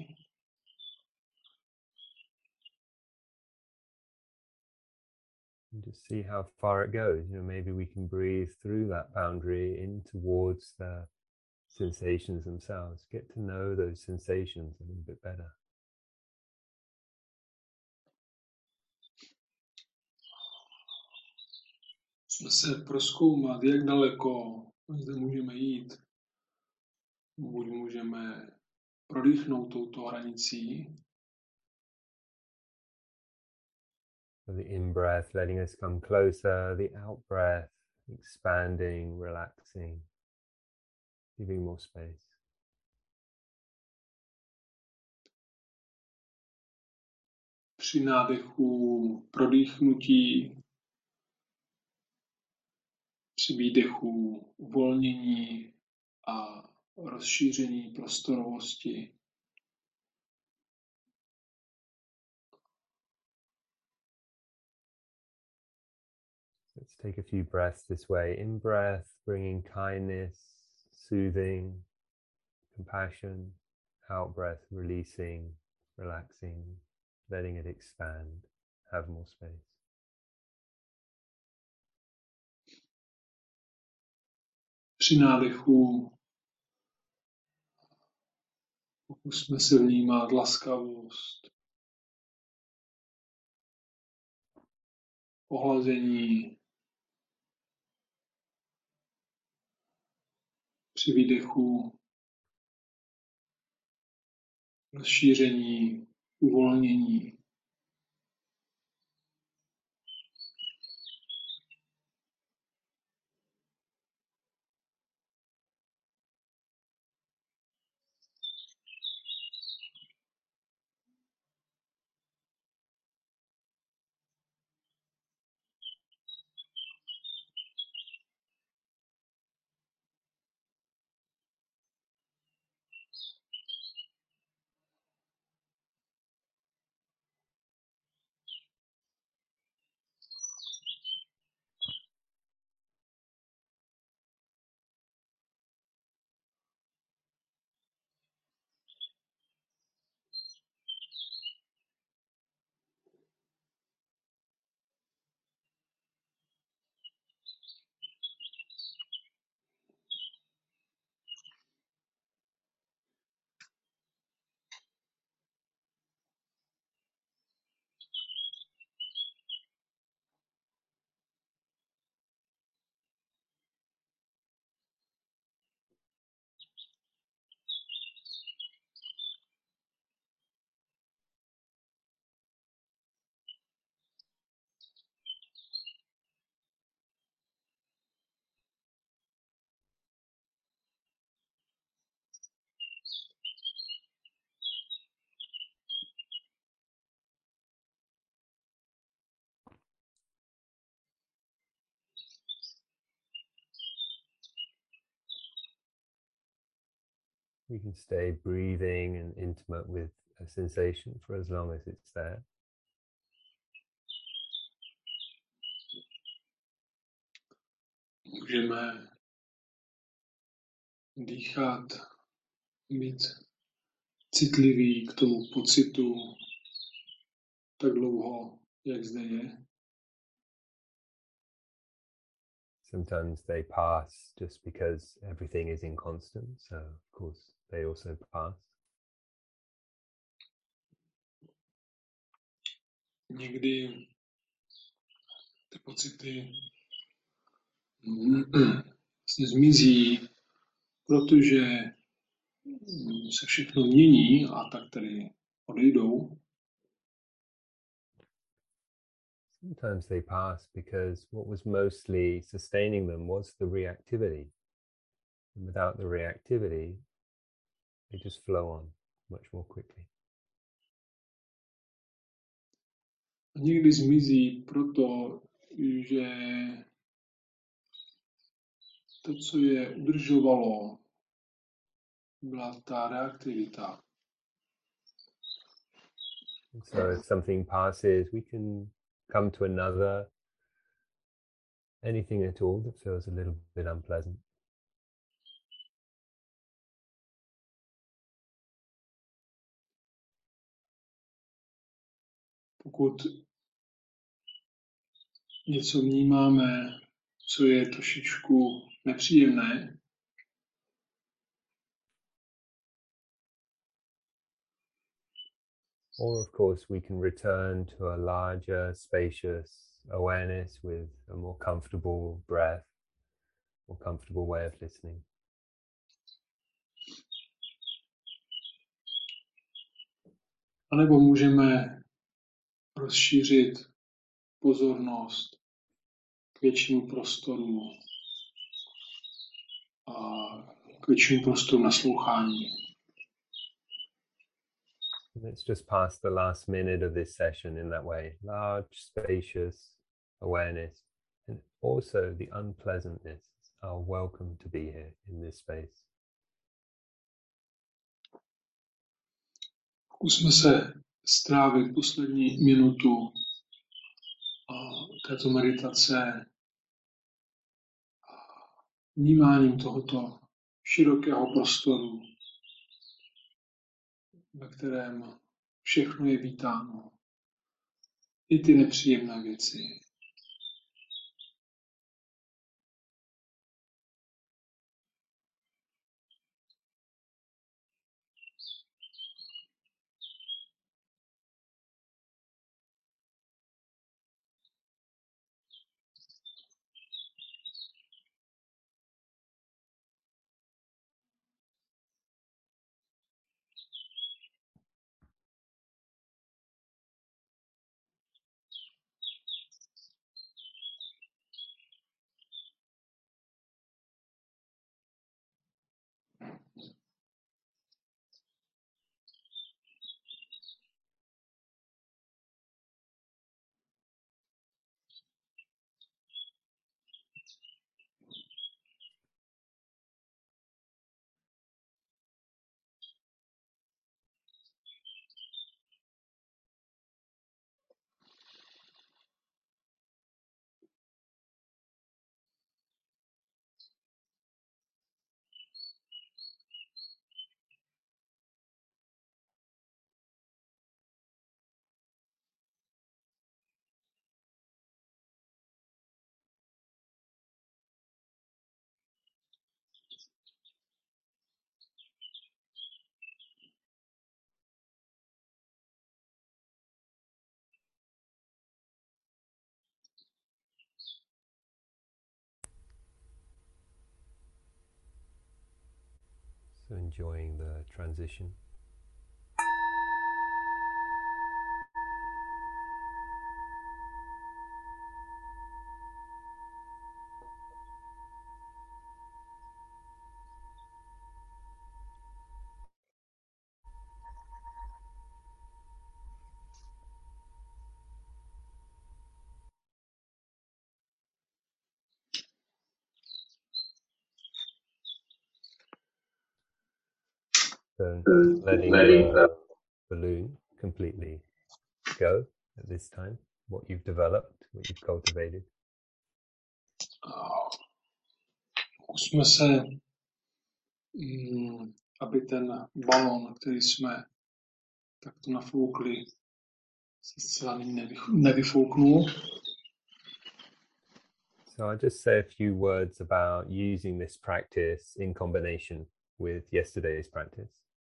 and just see how far it goes. You know, maybe we can breathe through that boundary in towards the sensations themselves. Get to know those sensations a little bit better. se prozkoumat, jak daleko zde můžeme jít. Buď můžeme prodýchnout touto hranicí, So the in-breath letting us come closer, the out-breath expanding, relaxing, giving more space. při nádechu prodýchnutí, při výdechu uvolnění a rozšíření prostorovosti. Let's take a few breaths this way. In breath, bringing kindness, soothing, compassion. Out breath, releasing, relaxing, letting it expand, have more space. Při nádechu pokusme se vnímat laskavost, ohlazení. Při výdechu rozšíření, uvolnění. We can stay breathing and intimate with a sensation for as long as it's there. Můžeme dýchat, být citlivý k tomu pocitu tak dlouho, jak zde je. Sometimes they pass just because everything is inconstant, so of course they also pass. Někdy ty pocity vlastně zmizí, protože se všechno mění a tak tedy odejdou. Sometimes they pass because what was mostly sustaining them was the reactivity. And without the reactivity, they just flow on much more quickly. A někdy zmizí proto, že to, co je udržovalo, byla ta reaktivita. So if something passes, we can come to another, anything at all that feels a little bit unpleasant. Pokud něco vnímáme, co je trošičku nepříjemné, or of course we can return to a larger, spacious awareness with a more comfortable breath, more comfortable way of listening. A nebo můžeme rozšířit pozornost k většímu prostoru a k většímu prostoru naslouchání. Let's just pass the last minute of this session in that way. Large, spacious awareness, and also the unpleasantness are welcome to be here in this space. Zkusme se strávit poslední minutu této meditace vnímáním tohoto širokého prostoru, ve kterém všechno je vítáno. I ty nepříjemné věci. So enjoying the transition. So letting the balloon completely go at this time, what you've developed, what you've cultivated. Zkusme se, mm, aby ten balon, který jsme takto nafoukli, se zcela nevyfouknul. So I'll just say a few words about using this practice in combination with yesterday's practice.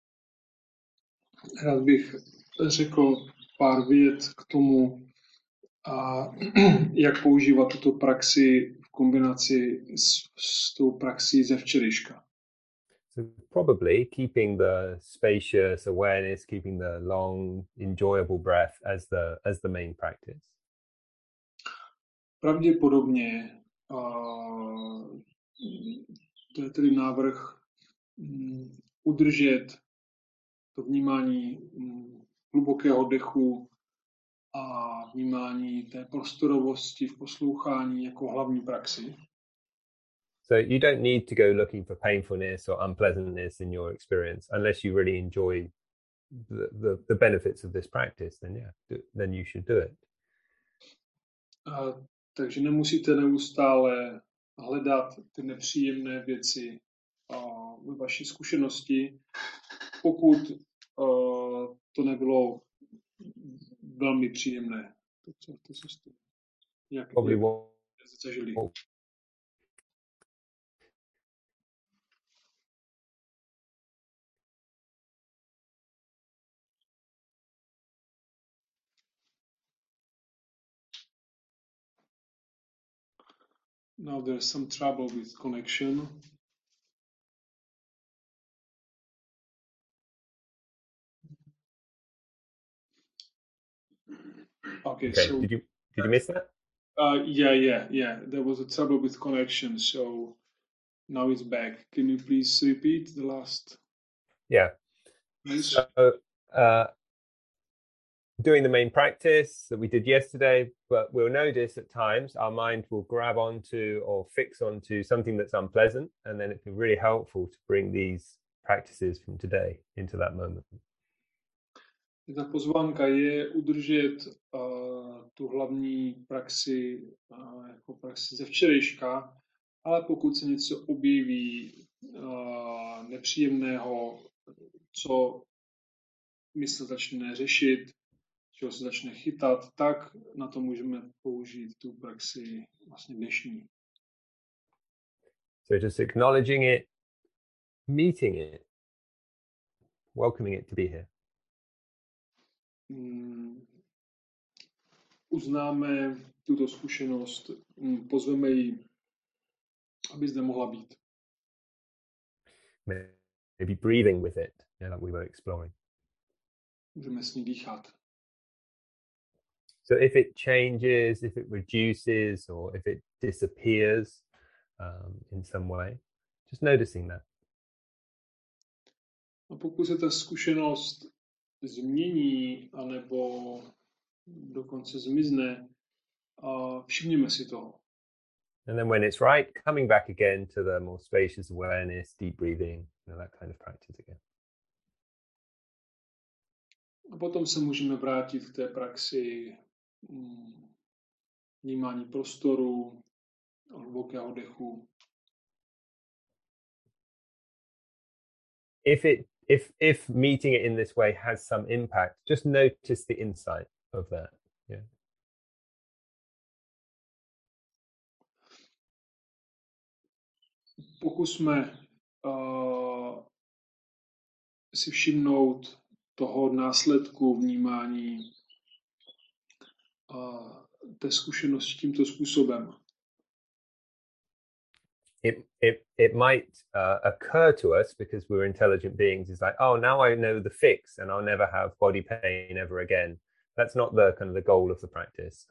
Rád bych řekl pár vět k tomu, a jak používat tuto praxi v kombinaci s, s tou praxí ze včerejška. So probably keeping the spacious awareness, keeping the long, enjoyable breath as the as the main practice. Pravděpodobně uh, to je tedy návrh um, udržet to vnímání um, hlubokého dechu a vnímání té prostorovosti v poslouchání jako hlavní praxi. So you don't need to go looking for painfulness or unpleasantness in your experience unless you really enjoy the, the, the benefits of this practice, then yeah, do, then you should do it. Uh, takže nemusíte neustále hledat ty nepříjemné věci uh, ve vaší zkušenosti, pokud uh, to nebylo velmi příjemné. To, co, to, co jste nějak, Probably jak what, zažili. what Now there's some trouble with connection. Okay, okay. so Did you did you miss that? uh, yeah, yeah, yeah. There was a trouble with connection, so now it's back. Can you please repeat the last? Yeah. Please. So, uh, doing the main practice that we did yesterday, but we'll notice at times our mind will grab onto or fix onto something that's unpleasant, and then it'd be really helpful to bring these practices from today into that moment. Ta pozvánka je udržet uh, tu hlavní praxi uh, jako praxi ze včerejška, ale pokud se něco objeví uh, nepříjemného, co mysl začne řešit, čeho se začne chytat, tak na to můžeme použít tu praxi vlastně dnešní. So just acknowledging it, meeting it, welcoming it to be here. Mm, uznáme tuto zkušenost, mm, pozveme ji, aby zde mohla být. Maybe breathing with it, yeah, like we were exploring. Můžeme s ní dýchat. So if it changes, if it reduces, or if it disappears um, in some way, just noticing that. A pokud se ta zkušenost změní, anebo dokonce zmizne, uh, všimněme si toho. And then when it's right, coming back again to the more spacious awareness, deep breathing, you know, that kind of practice again. A potom se můžeme vrátit k té praxi mm, vnímání prostoru, hlubokého dechu. If it if if meeting it in this way has some impact, just notice the insight of that. Yeah. Pokusme uh, si všimnout toho následku vnímání uh, té zkušenosti tímto způsobem. It it it might uh, occur to us because we're intelligent beings. It's like, oh, now I know the fix, and I'll never have body pain ever again. That's not the kind of the goal of the practice.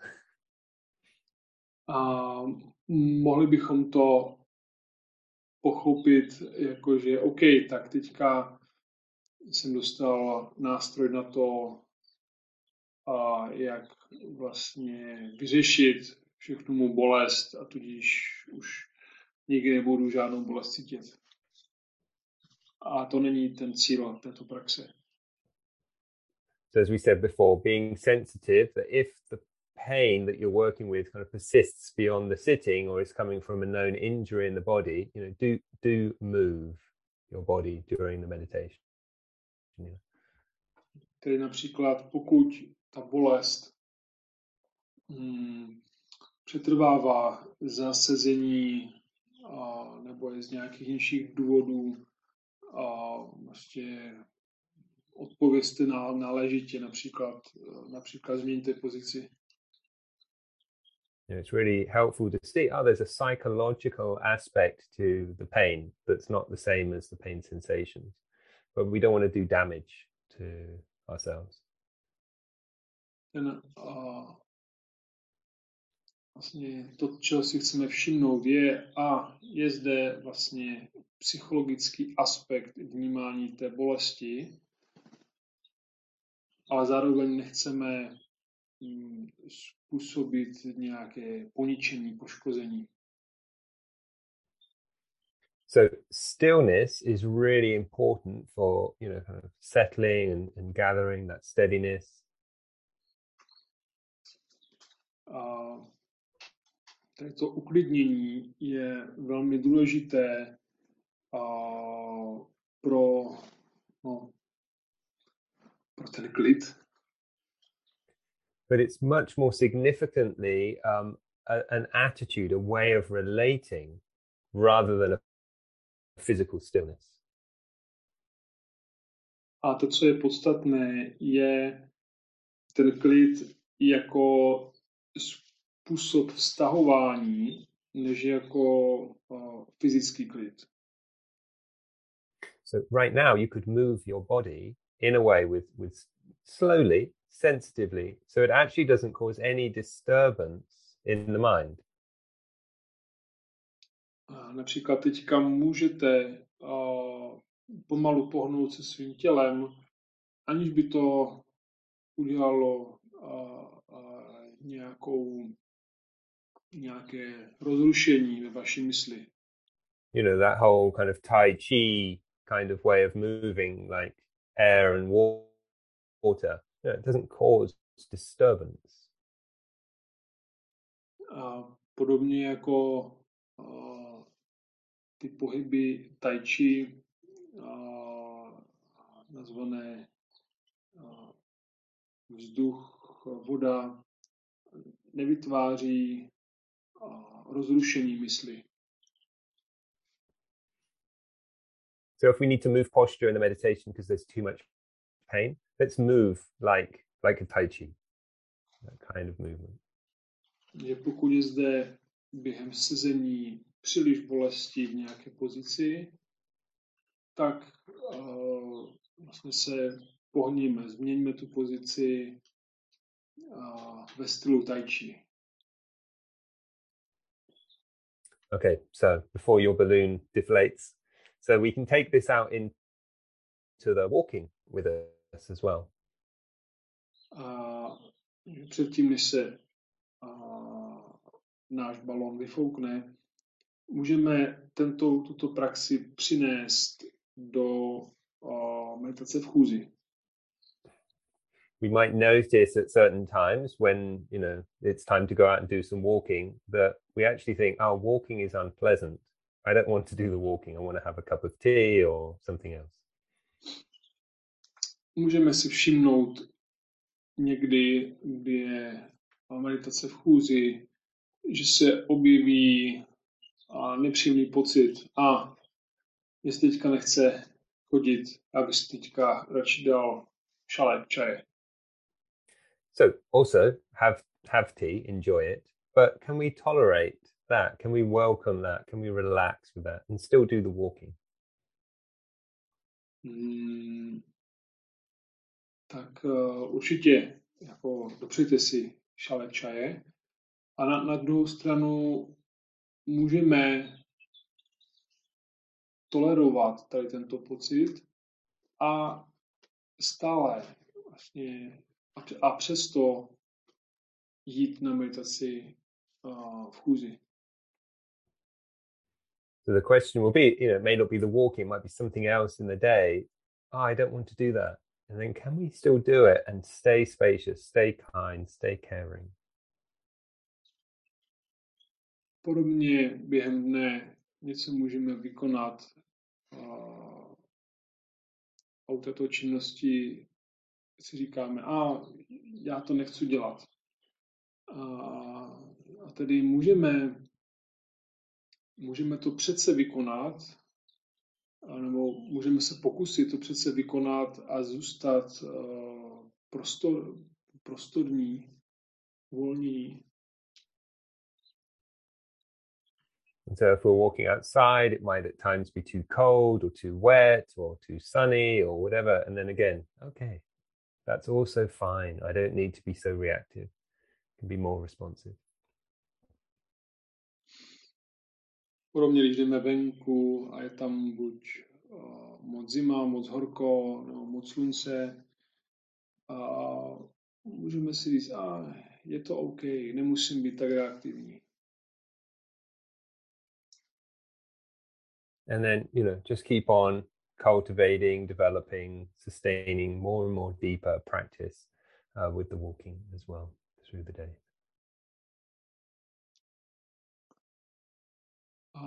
A mohli bychom to pochopit, jako že OK, tak teďka jsem dostal nástroj na to, a jak vlastně vyřešit všechnu mu bolest a tudíž už nikdy nebudu žádnou bolest cítit. A to není ten cíl této praxe. So as we said before, being sensitive that if the pain that you're working with kind of persists beyond the sitting or is coming from a known injury in the body, you know, do do move your body during the meditation. Yeah. Tedy například, pokud ta bolest hmm, přetrvává za sezení a, nebo je z nějakých jiných důvodů a vlastně odpovězte na náležitě, například, například změníte pozici. You know, it's really helpful to see, oh, there's a psychological aspect to the pain that's not the same as the pain sensations. But we don't want to do damage to ourselves. Ten, a, vlastně to, čeho si chceme všimnout, je a je zde vlastně psychologický aspekt vnímání té bolesti, ale zároveň nechceme hm, způsobit nějaké poničení, poškození. So stillness is really important for, you know, kind of settling and, and gathering that steadiness. A to uklidnění je velmi důležité a pro, no, pro ten klid. But it's much more significantly um, a, an attitude, a way of relating rather than a physical stillness. A to, co je podstatné, je ten klid jako způsob vztahování, než jako uh, fyzický klid. So right now you could move your body in a way with, with slowly, sensitively, so it actually doesn't cause any disturbance in the mind. A například teďka můžete uh, pomalu pohnout se svým tělem, aniž by to udělalo uh, uh, nějakou, nějaké rozrušení ve vaší mysli. You know, that whole kind of Tai Chi kind of way of moving, like air and water, you know, it doesn't cause disturbance. A podobně jako uh, ty pohyby Tai Chi, uh, nazvané uh, vzduch, voda, nevytváří uh, rozrušení mysli. So if we need to move posture in the meditation because there's too much pain, let's move like like a Tai Chi, that kind of movement. Že pokud je zde během sezení příliš bolesti v nějaké pozici, tak uh, vlastně se pohníme, změníme tu pozici uh, ve stylu Tai Chi. Okay, so before your balloon deflates, so we can take this out into the walking with us as well. A předtím, než se a, náš balón vyfoukne, můžeme tento, tuto praxi přinést do a, meditace v chůzi. We might notice at certain times when, you know, it's time to go out and do some walking that we actually think, oh, walking is unpleasant. I don't want to do the walking. I want to have a cup of tea or something else. Můžeme si všimnout někdy, kdy je meditace v chůzi, že se objeví a, nepříjemný pocit. A mě se teďka nechce chodit, aby si teďka radši dal šalek čaje. So also have have tea, enjoy it, but can we tolerate that? Can we welcome that? Can we relax with that and still do the walking? Hmm, tak uh, určitě jako dopřejte si šalek čaje a na, na druhou stranu můžeme tolerovat tady tento pocit a stále vlastně a, a přesto jít na meditaci uh, v chůzi. So the question will be, you know, it may not be the walking, it might be something else in the day. Oh, I don't want to do that. And then can we still do it and stay spacious, stay kind, stay caring? Podobně během dne něco můžeme vykonat uh, a u této činnosti si říkáme, a já to nechci dělat. A, a tedy můžeme, můžeme to přece vykonat, nebo můžeme se pokusit to přece vykonat a zůstat uh, prostor, prostorní, volní. And so if we're walking outside, it might at times be too cold or too wet or too sunny or whatever. And then again, okay, that's also fine. I don't need to be so reactive. I can be more responsive. Podobně, když jdeme venku a je tam buď uh, moc zima, moc horko, nebo moc slunce, a můžeme si říct, a je to OK, nemusím být tak reaktivní. And then, you know, just keep on cultivating, developing, sustaining more and more deeper practice uh, with the walking as well through the day. A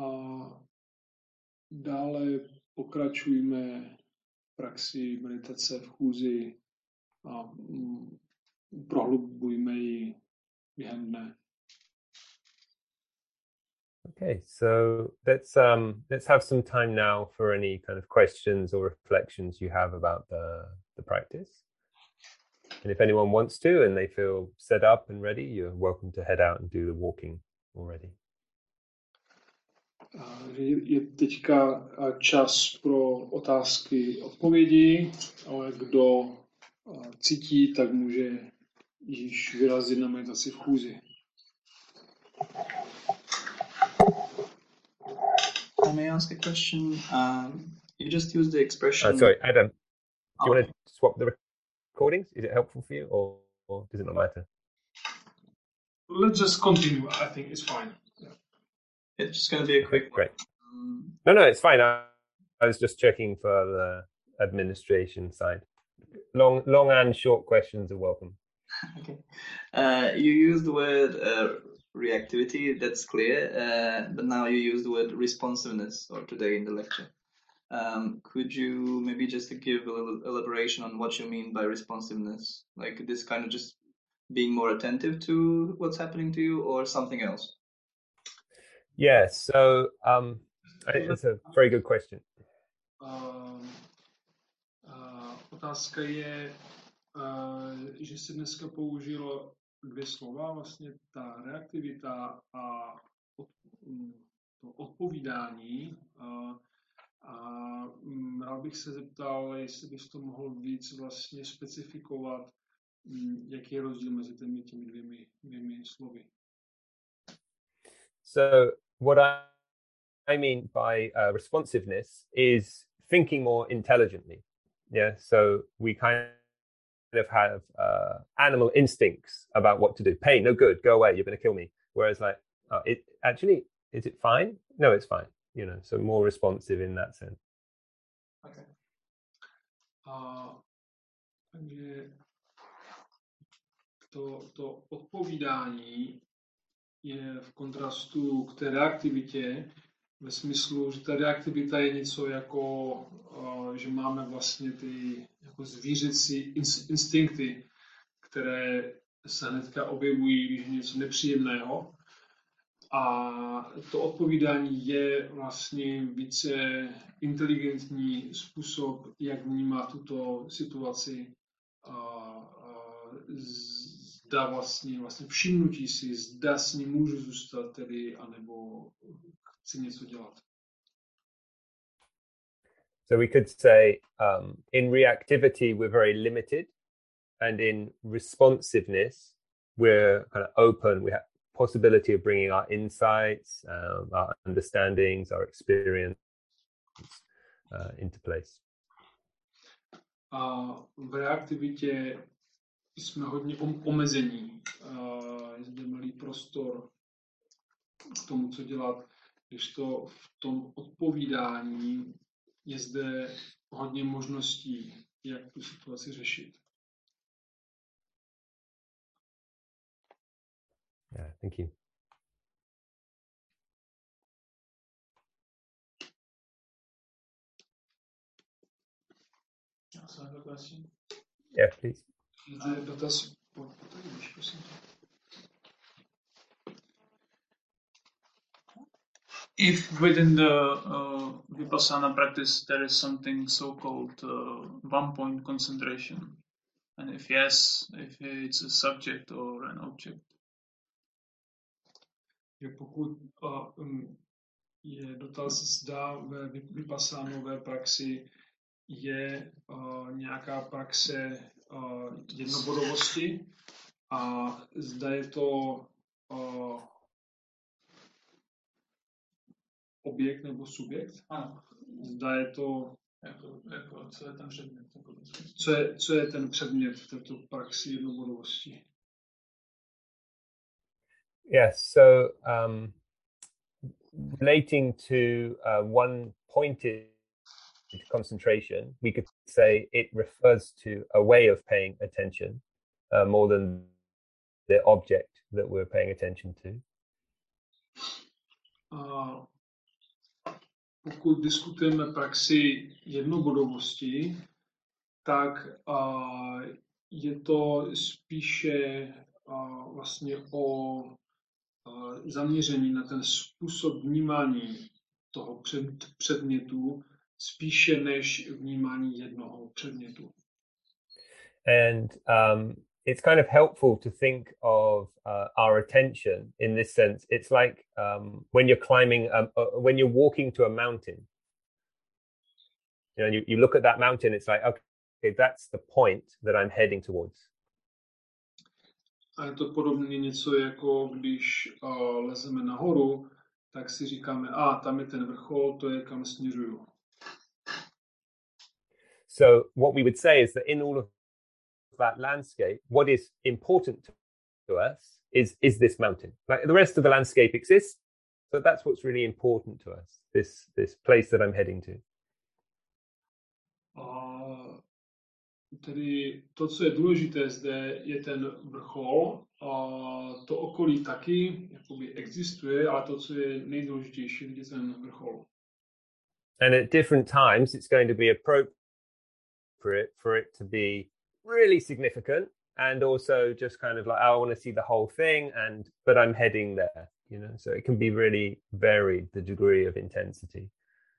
dále pokračujeme v praxi meditace v chůzi a mm, prohlubujme ji během dne. Okay, so let's um let's have some time now for any kind of questions or reflections you have about the the practice. And if anyone wants to and they feel set up and ready, you're welcome to head out and do the walking already. Je teďka čas pro otázky, odpovědi, ale kdo cítí, tak může již vyrazit na meditaci v chůzi. I may ask a question. Um, you just used the expression. Uh, sorry, Adam. Do you Okay. want to swap the recordings? Is it helpful for you, or, or does it not matter? Let's just continue. I think it's fine. Yeah. It's just going to be a quick Okay, great. Um, No, no, it's fine. I, I was just checking for the administration side. Long, long and short questions are welcome. okay. Uh, you used the word uh, reactivity. That's clear. Uh, but now you use the word responsiveness, or today in the lecture. Um, could you maybe just give a little elaboration on what you mean by responsiveness? Like this kind of just being more attentive to what's happening to you, or something else? Yes, so um, it's a very good question. Uh, uh, otázka je, uh, že si dneska použilo dvě slova, vlastně ta reaktivita a od, to odpovídání. Uh, a um, rád bych se zeptal, jestli bys to mohl víc vlastně specifikovat, um, jaký je rozdíl mezi těmi, těmi dvěmi, dvěmi slovy. So what I, I mean by uh, responsiveness is thinking more intelligently. Yeah, so we kind of have uh, animal instincts about what to do. Pain, no good, go away, you're going to kill me. Whereas like, uh, it actually, is it fine? No, it's fine. You know, so more responsive in that sense. Okay. Uh, takže to, to odpovídání je v kontrastu k té reaktivitě, ve smyslu, že ta reaktivita je něco jako, uh, že máme vlastně ty jako zvířecí instinkty, které se hnedka objevují, když je něco nepříjemného. A to odpovídání je vlastně více inteligentní způsob, jak vnímat tuto situaci. A, a zda vlastně, vlastně všimnutí si, zda s ní můžu zůstat tedy, anebo chci něco dělat. So we could say um, in reactivity, we're very limited. And in responsiveness, we're kind of open. We have possibility of bringing our insights, um, our understandings, our experience uh, into place. A v reaktivitě jsme hodně omezení. Je zde malý prostor k tomu, co dělat. Když to v tom odpovídání je zde hodně možností, jak tu situaci řešit. Yeah, thank you. Also I have a question. Yeah, please. Zde dotaz, když prosím. If within the uh, Vipassana practice there is something so-called uh, one-point concentration, and if yes, if it's a subject or an object. Že pokud uh, um, je dotaz, zda ve Vipassanové praxi je uh, nějaká praxe uh, jednobodovosti a zda je to uh, objekt nebo subjekt. Ano. Zda je to jako, jako, co je ten předmět. Co je, co je ten předmět v této praxi jednobodovosti? Yes, so um, relating to uh, one pointed concentration, we could say it refers to a way of paying attention uh, more than the object that we're paying attention to. Uh, pokud diskutujeme praxi jednobodovosti, tak uh, je to spíše uh, vlastně o uh, zaměření na ten způsob vnímání toho před, předmětu, spíše než vnímání jednoho předmětu. And um, it's kind of helpful to think of uh, our attention in this sense. It's like um, when you're climbing, um, uh, when you're walking to a mountain. You know, you, you look at that mountain, it's like, okay, that's the point that I'm heading towards. A je to podobně něco jako když uh, lezeme nahoru, tak si říkáme, a tam je ten vrchol, to je kam směřuju. So what we would say is that in all of that landscape, what is important to us is is this mountain. Like the rest of the landscape exists, but that's what's really important to us. This this place that I'm heading to. Uh, tedy to, co je důležité zde, je ten vrchol. A to okolí taky jakoby existuje, ale to, co je nejdůležitější, je ten vrchol. And at different times, it's going to be appropriate for it to be really significant, and also just kind of like, I want to see the whole thing, and but I'm heading there, you know. So it can be really varied, the degree of intensity.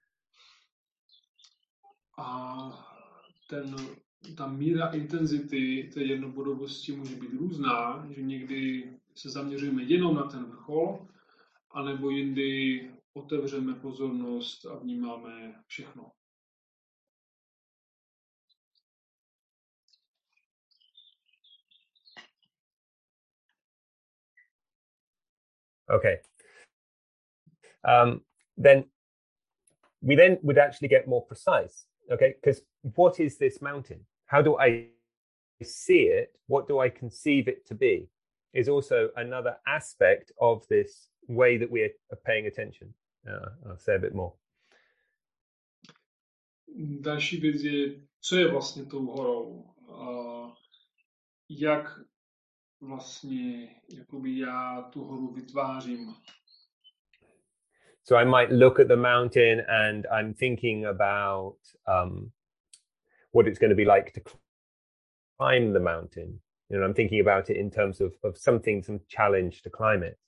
A ten, ta míra intenzity té jednobodovosti může být různá, že někdy se zaměřujeme jenom na ten vrchol, anebo jindy otevřeme pozornost a vnímáme všechno. Okay. Um, then we then would actually get more precise, okay? Because what is this mountain? How do I see it? What do I conceive it to be? Is also another aspect of this way that we are paying attention. Uh, I'll say a bit more. Další věc je, co je vlastně tou horou? Uh, jak vlastně jakoby já tu horu vytvářím? So I might look at the mountain and I'm thinking about um, what it's going to be like to climb the mountain. You know, I'm thinking about it in terms of, of something, some challenge to climb it.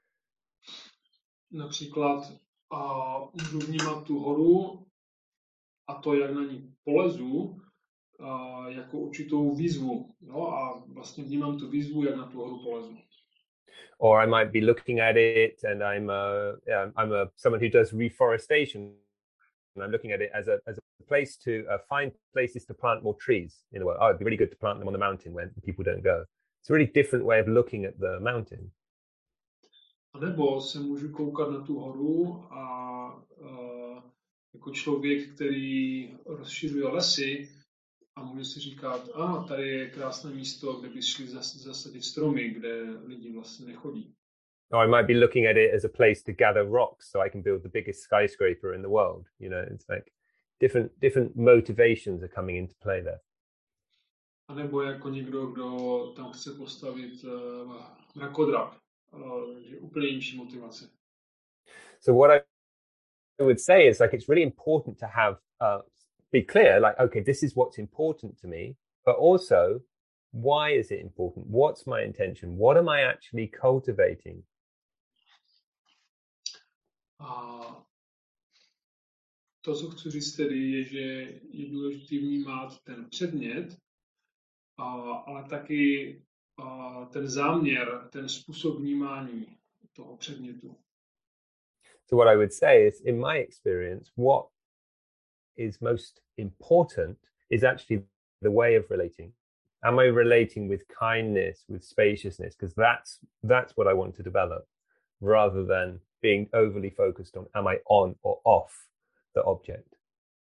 Například uh, můžu vnímat tu horu a to, jak na ní polezu, uh, jako určitou výzvu. Jo? A vlastně vnímám tu výzvu, jak na tu horu polezu. Or I might be looking at it and I'm a, yeah, I'm a someone who does reforestation, and I'm looking at it as a as a place to uh, find places to plant more trees in the world. Oh, it'd be really good to plant them on the mountain when people don't go. It's a really different way of looking at the mountain. A nebo se můžu koukat na tu horu a uh, jako člověk, který rozšiřuje lesy, a můžu si říkat, a ah, tady je krásné místo, kde by šli zas, zasadit stromy, kde lidi vlastně nechodí. Or I might be looking at it as a place to gather rocks so I can build the biggest skyscraper in the world. You know, it's like different different motivations are coming into play there. A nebo jako někdo, kdo tam chce postavit uh, mrakodrap, uh, že úplně jinší motivace. So what I would say is like it's really important to have uh, be clear, like, okay, this is what's important to me, but also why is it important? What's my intention? What am I actually cultivating? A to, co chci říct tedy, je, že je důležité vnímat ten předmět, a, ale taky a, ten záměr, ten způsob vnímání toho předmětu. So what I would say is, in my experience, what is most important is actually the way of relating. Am I relating with kindness, with spaciousness? Because that's that's what I want to develop, rather than being overly focused on am I on or off the object.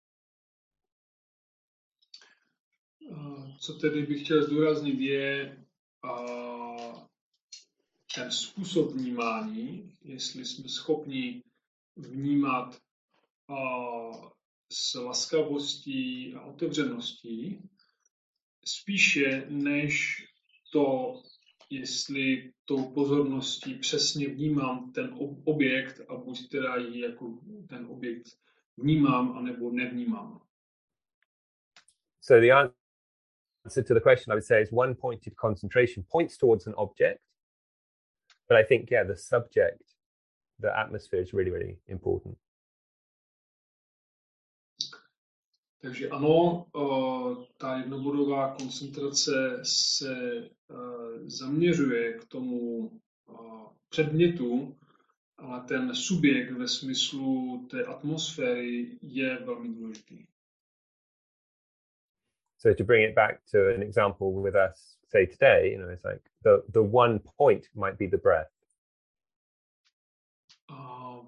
Co tedy bych chtěl zdůraznit je uh, ten způsob vnímání, jestli jsme schopni vnímat uh, s laskavostí a otevřeností, spíše než to, jestli tou pozorností přesně vnímám ten objekt a buď teda ji jako ten objekt vnímám, anebo nevnímám. So the answer to the question I would say is one-pointed concentration points towards an object, but I think, yeah, the subject, the atmosphere is really, really important. Takže ano, ta jednobodová koncentrace se zaměřuje k tomu předmětu, ale ten subjekt ve smyslu té atmosféry je velmi důležitý. So to bring it back to an example with us, say today, you know, it's like the, the one point might be the breath. Uh,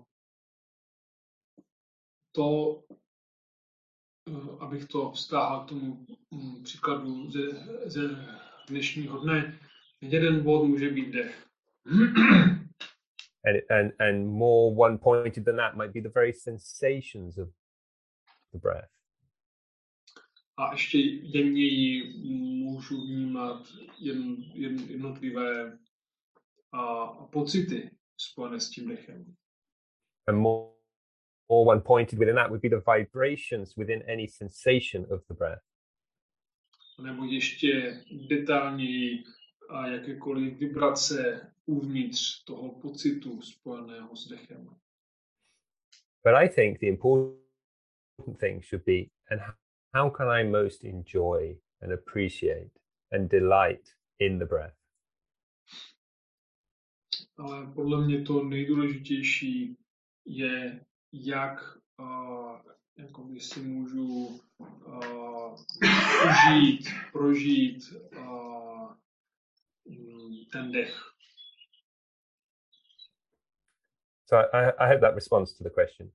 to, uh, abych to vztáhl k tomu um, příkladu ze, ze dnešního dne, jeden bod může být dech. and, and, and more one-pointed than that might be the very sensations of the breath. A ještě jemněji můžu vnímat jen, jen, jednotlivé a, pocity spojené s tím dechem. And more, more one-pointed within that would be the vibrations within any sensation of the breath. Nebo ještě detailněji a jakékoliv vibrace uvnitř toho pocitu spojeného s dechem. But I think the important thing should be, and how can I most enjoy and appreciate and delight in the breath? Ale podle mě to nejdůležitější je, jak uh, jakoby si můžu uh, užít, prožít uh, ten dech. So I, I hope that responds to the question.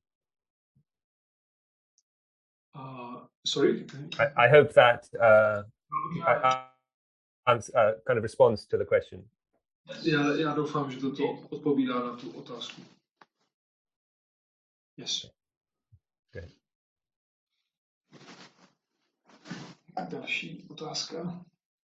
Uh, sorry? I, I hope that uh, I, I, uh, kind of responds to the question. Já, já doufám, že to odpovídá na tu otázku. Yes. Okay. Další otázka.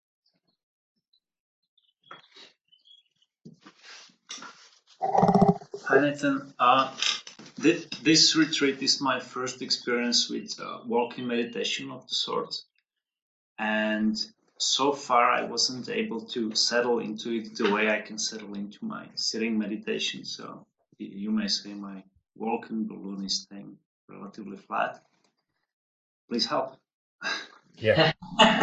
Hi Nathan, uh, th this retreat is my first experience with uh, walking meditation of the sort, and so far I wasn't able to settle into it the way I can settle into my sitting meditation, so you may say my walking balloon is staying relatively flat. Please help. Yeah.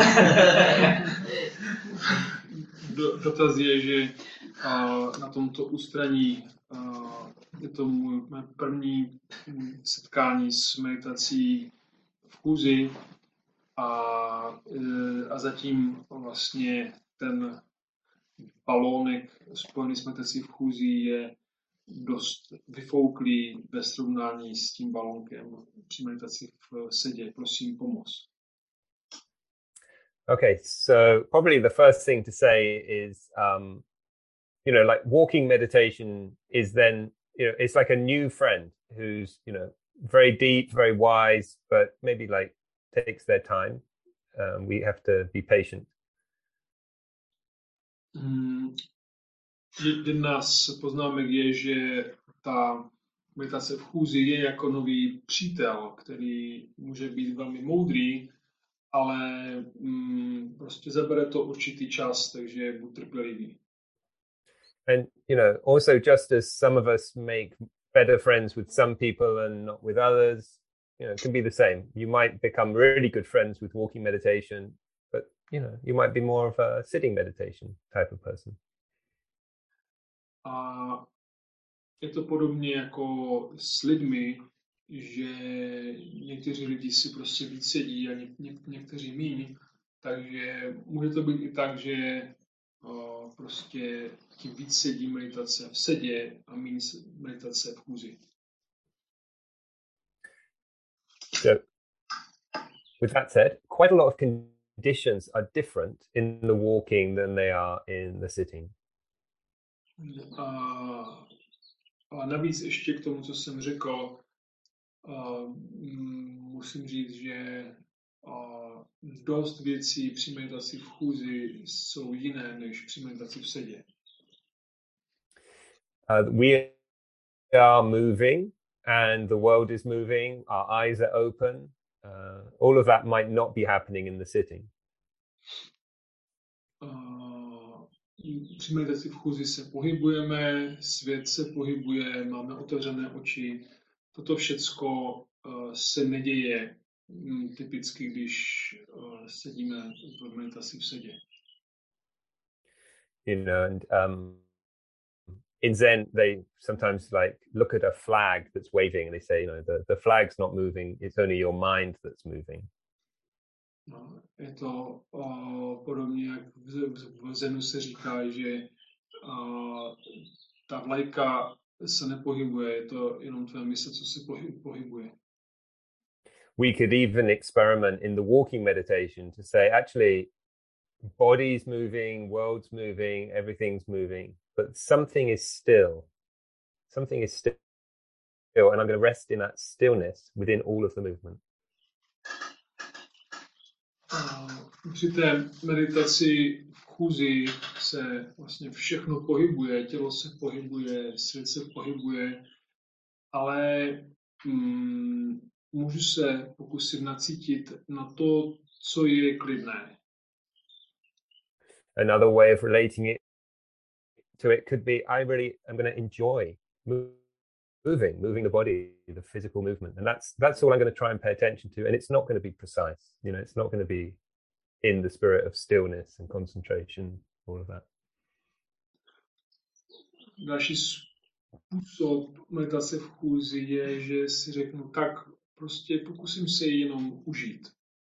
Dotaz je, že uh, na tomto ústraní uh, je to můj první setkání s meditací v chůzi a, a zatím vlastně ten balónek spojený s meditací v chůzi je dost vyfouklý ve srovnání s tím balónkem při meditaci v sedě. Prosím, pomoz. Okay, so probably the first thing to say is, um, you you know, like walking meditation is then, you know, it's like a new friend who's, you know, very deep, very wise, but maybe like takes their time. Um, we have to be patient. Hmm. Jedna z poznámek je, že ta meditace v chůzi je jako nový přítel, který může být velmi moudrý, ale mm, prostě zabere to určitý čas, takže buď trpělivý. And, you know, also just as some of us make better friends with some people and not with others, you know, it can be the same. You might become really good friends with walking meditation, but, you know, you might be more of a sitting meditation type of person. A je to podobně jako s lidmi, že někteří lidi si prostě víc sedí a něk- něk- někteří míň, takže může to být i tak, že o, prostě tím víc sedí meditace v sedě a míň s- meditace v chůzi. So, with that said, quite a lot of conditions are different in the walking than they are in the sitting. A, a navíc ještě k tomu, co jsem řekl, a, mm, musím říct, že a, dost věcí při meditaci v chůzi jsou jiné než při meditaci v sedě. Uh, we are moving and the world is moving, our eyes are open. Uh, all of that might not be happening in the sitting. Uh, při meditaci v chůzi se pohybujeme, svět se pohybuje, máme otevřené oči. Toto všecko uh, se neděje um, typicky, když uh, sedíme v meditaci v sedě. You know, and um, in Zen, they sometimes like look at a flag that's waving and they say, you know, the, the flag's not moving, it's only your mind that's moving. No, je to uh, podobně, jak v, v, v Zenu se říká, že uh, ta vlajka se nepohybuje, je to jenom tvé mysl, co se pohy, pohybuje. We could even experiment in the walking meditation to say, actually, body's moving, world's moving, everything's moving, but something is still. Something is still, and I'm going to rest in that stillness within all of the movement. Uh, při té meditaci v chůzi se vlastně všechno pohybuje, tělo se pohybuje, svět se pohybuje, ale mm, můžu se pokusit nacítit na to, co je klidné. Another way of relating it to it could be, I really am going to enjoy moving, moving the body, the physical movement. And that's that's all I'm going to try and pay attention to. And it's not going to be precise. You know, it's not going to be in the spirit of stillness and concentration, all of that. Další způsob meditace v chůzi je, že si řeknu, tak prostě pokusím se jenom užít.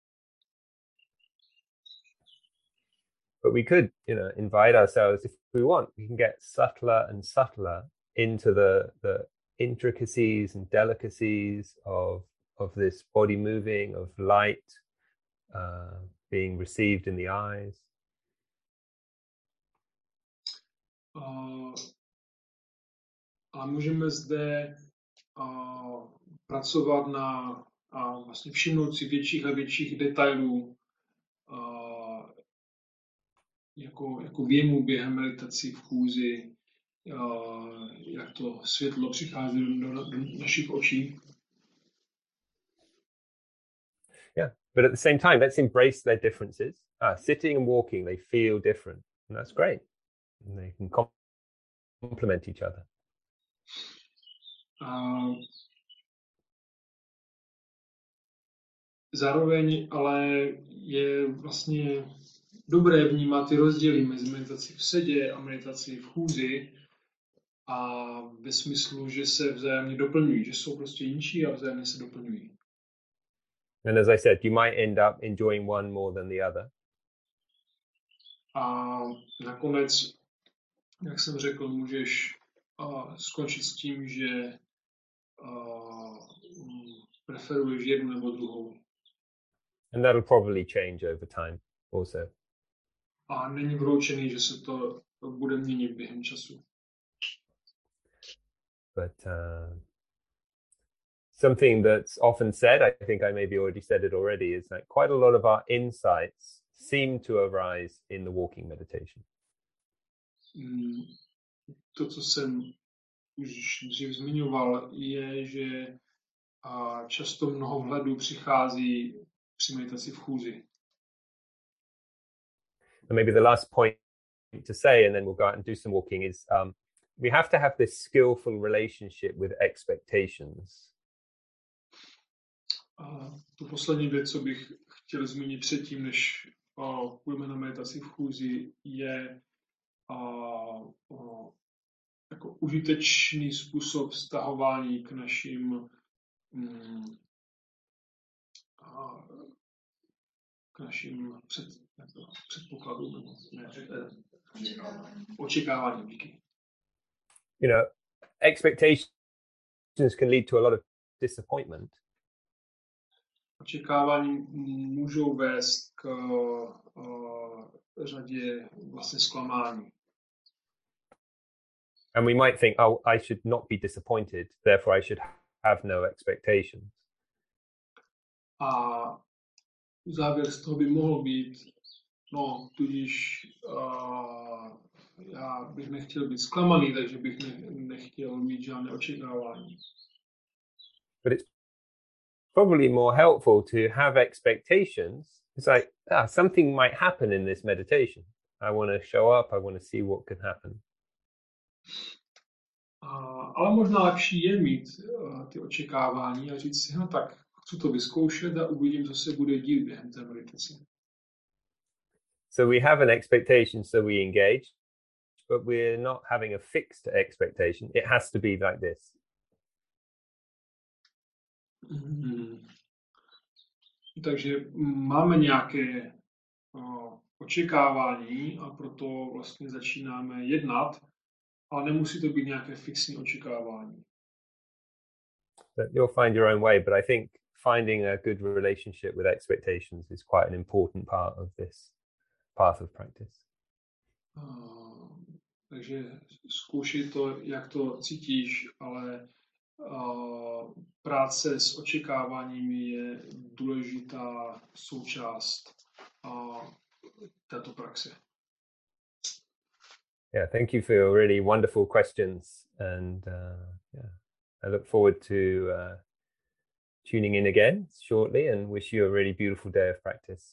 But we could, you know, invite ourselves, if we want, we can get subtler and subtler into the the intricacies and delicacies of of this body moving, of light uh, being received in the eyes. Uh, a můžeme zde uh, pracovat na uh, vlastně všimnout si větších a větších detailů uh, jako, jako věmu během meditací v chůzi, uh, jak to světlo přichází do, do našich očí. Yeah, but at the same time, let's embrace their differences. Ah, sitting and walking, they feel different, and that's great. And they can com- complement each other. Uh, zároveň ale je vlastně dobré vnímat ty rozdíly mezi meditací v sedě a meditací v chůzi a ve smyslu, že se vzájemně doplňují, že jsou prostě jinší a vzájemně se doplňují. And as I said, you might end up enjoying one more than the other. A nakonec, jak jsem řekl, můžeš uh, skončit s tím, že uh, preferuješ jednu nebo druhou. And that'll probably change over time also. A není vyloučený, že se to bude měnit během času. But uh, something that's often said, I think I maybe already said it already, is that quite a lot of our insights seem to arise in the walking meditation. Mm, To, co jsem už dřív zmiňoval, je, že a často mnoho vhledů přichází při meditaci v chůzi. And maybe the last point to say, and then we'll go out and do some walking, is um, we have to have this skillful relationship with expectations. A tu poslední věc, co bych chtěl zmínit předtím, než uh, půjdeme na meditaci v chůzi, je uh, uh, jako užitečný způsob vztahování k našim um, uh, k našim před, jako, předpokladům nebo ne, eh, očekáváním. Díky. You know, expectations can lead to a lot of disappointment. Očekávání můžou vést k uh, řadě vlastně zklamání. And we might think, oh, I should not be disappointed, therefore I should have no expectations. A závěr z toho by mohl být, no, tudíž uh, já bych nechtěl být zklamaný, takže bych ne, nechtěl mít žádné očekávání. But it's probably more helpful to have expectations. It's like, ah, something might happen in this meditation. I want to show up, I want to see what can happen. Uh, ale možná lepší je mít uh, ty očekávání a říct si, no tak, chci to vyzkoušet a uvidím, co se bude dít během té meditace. So we have an expectation, so we engage, but we're not having a fixed expectation. It has to be like this. Mm. Takže máme nějaké uh, očekávání a proto vlastně začínáme jednat, ale nemusí to být nějaké fixní očekávání. But you'll find your own way, but I think finding a good relationship with expectations is quite an important part of this path of practice. Uh, takže zkoušej to, jak to cítíš, ale uh, práce s očekáváními je důležitá součást uh, této praxe. Yeah, thank you for your really wonderful questions, and uh, yeah, I look forward to uh, tuning in again shortly, and wish you a really beautiful day of practice.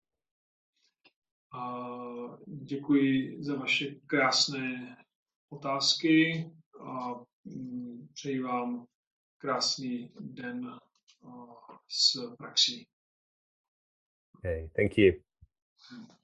A děkuji za vaše krásné otázky a mm, přeji vám krásný den uh, s praxí. Okay, thank you.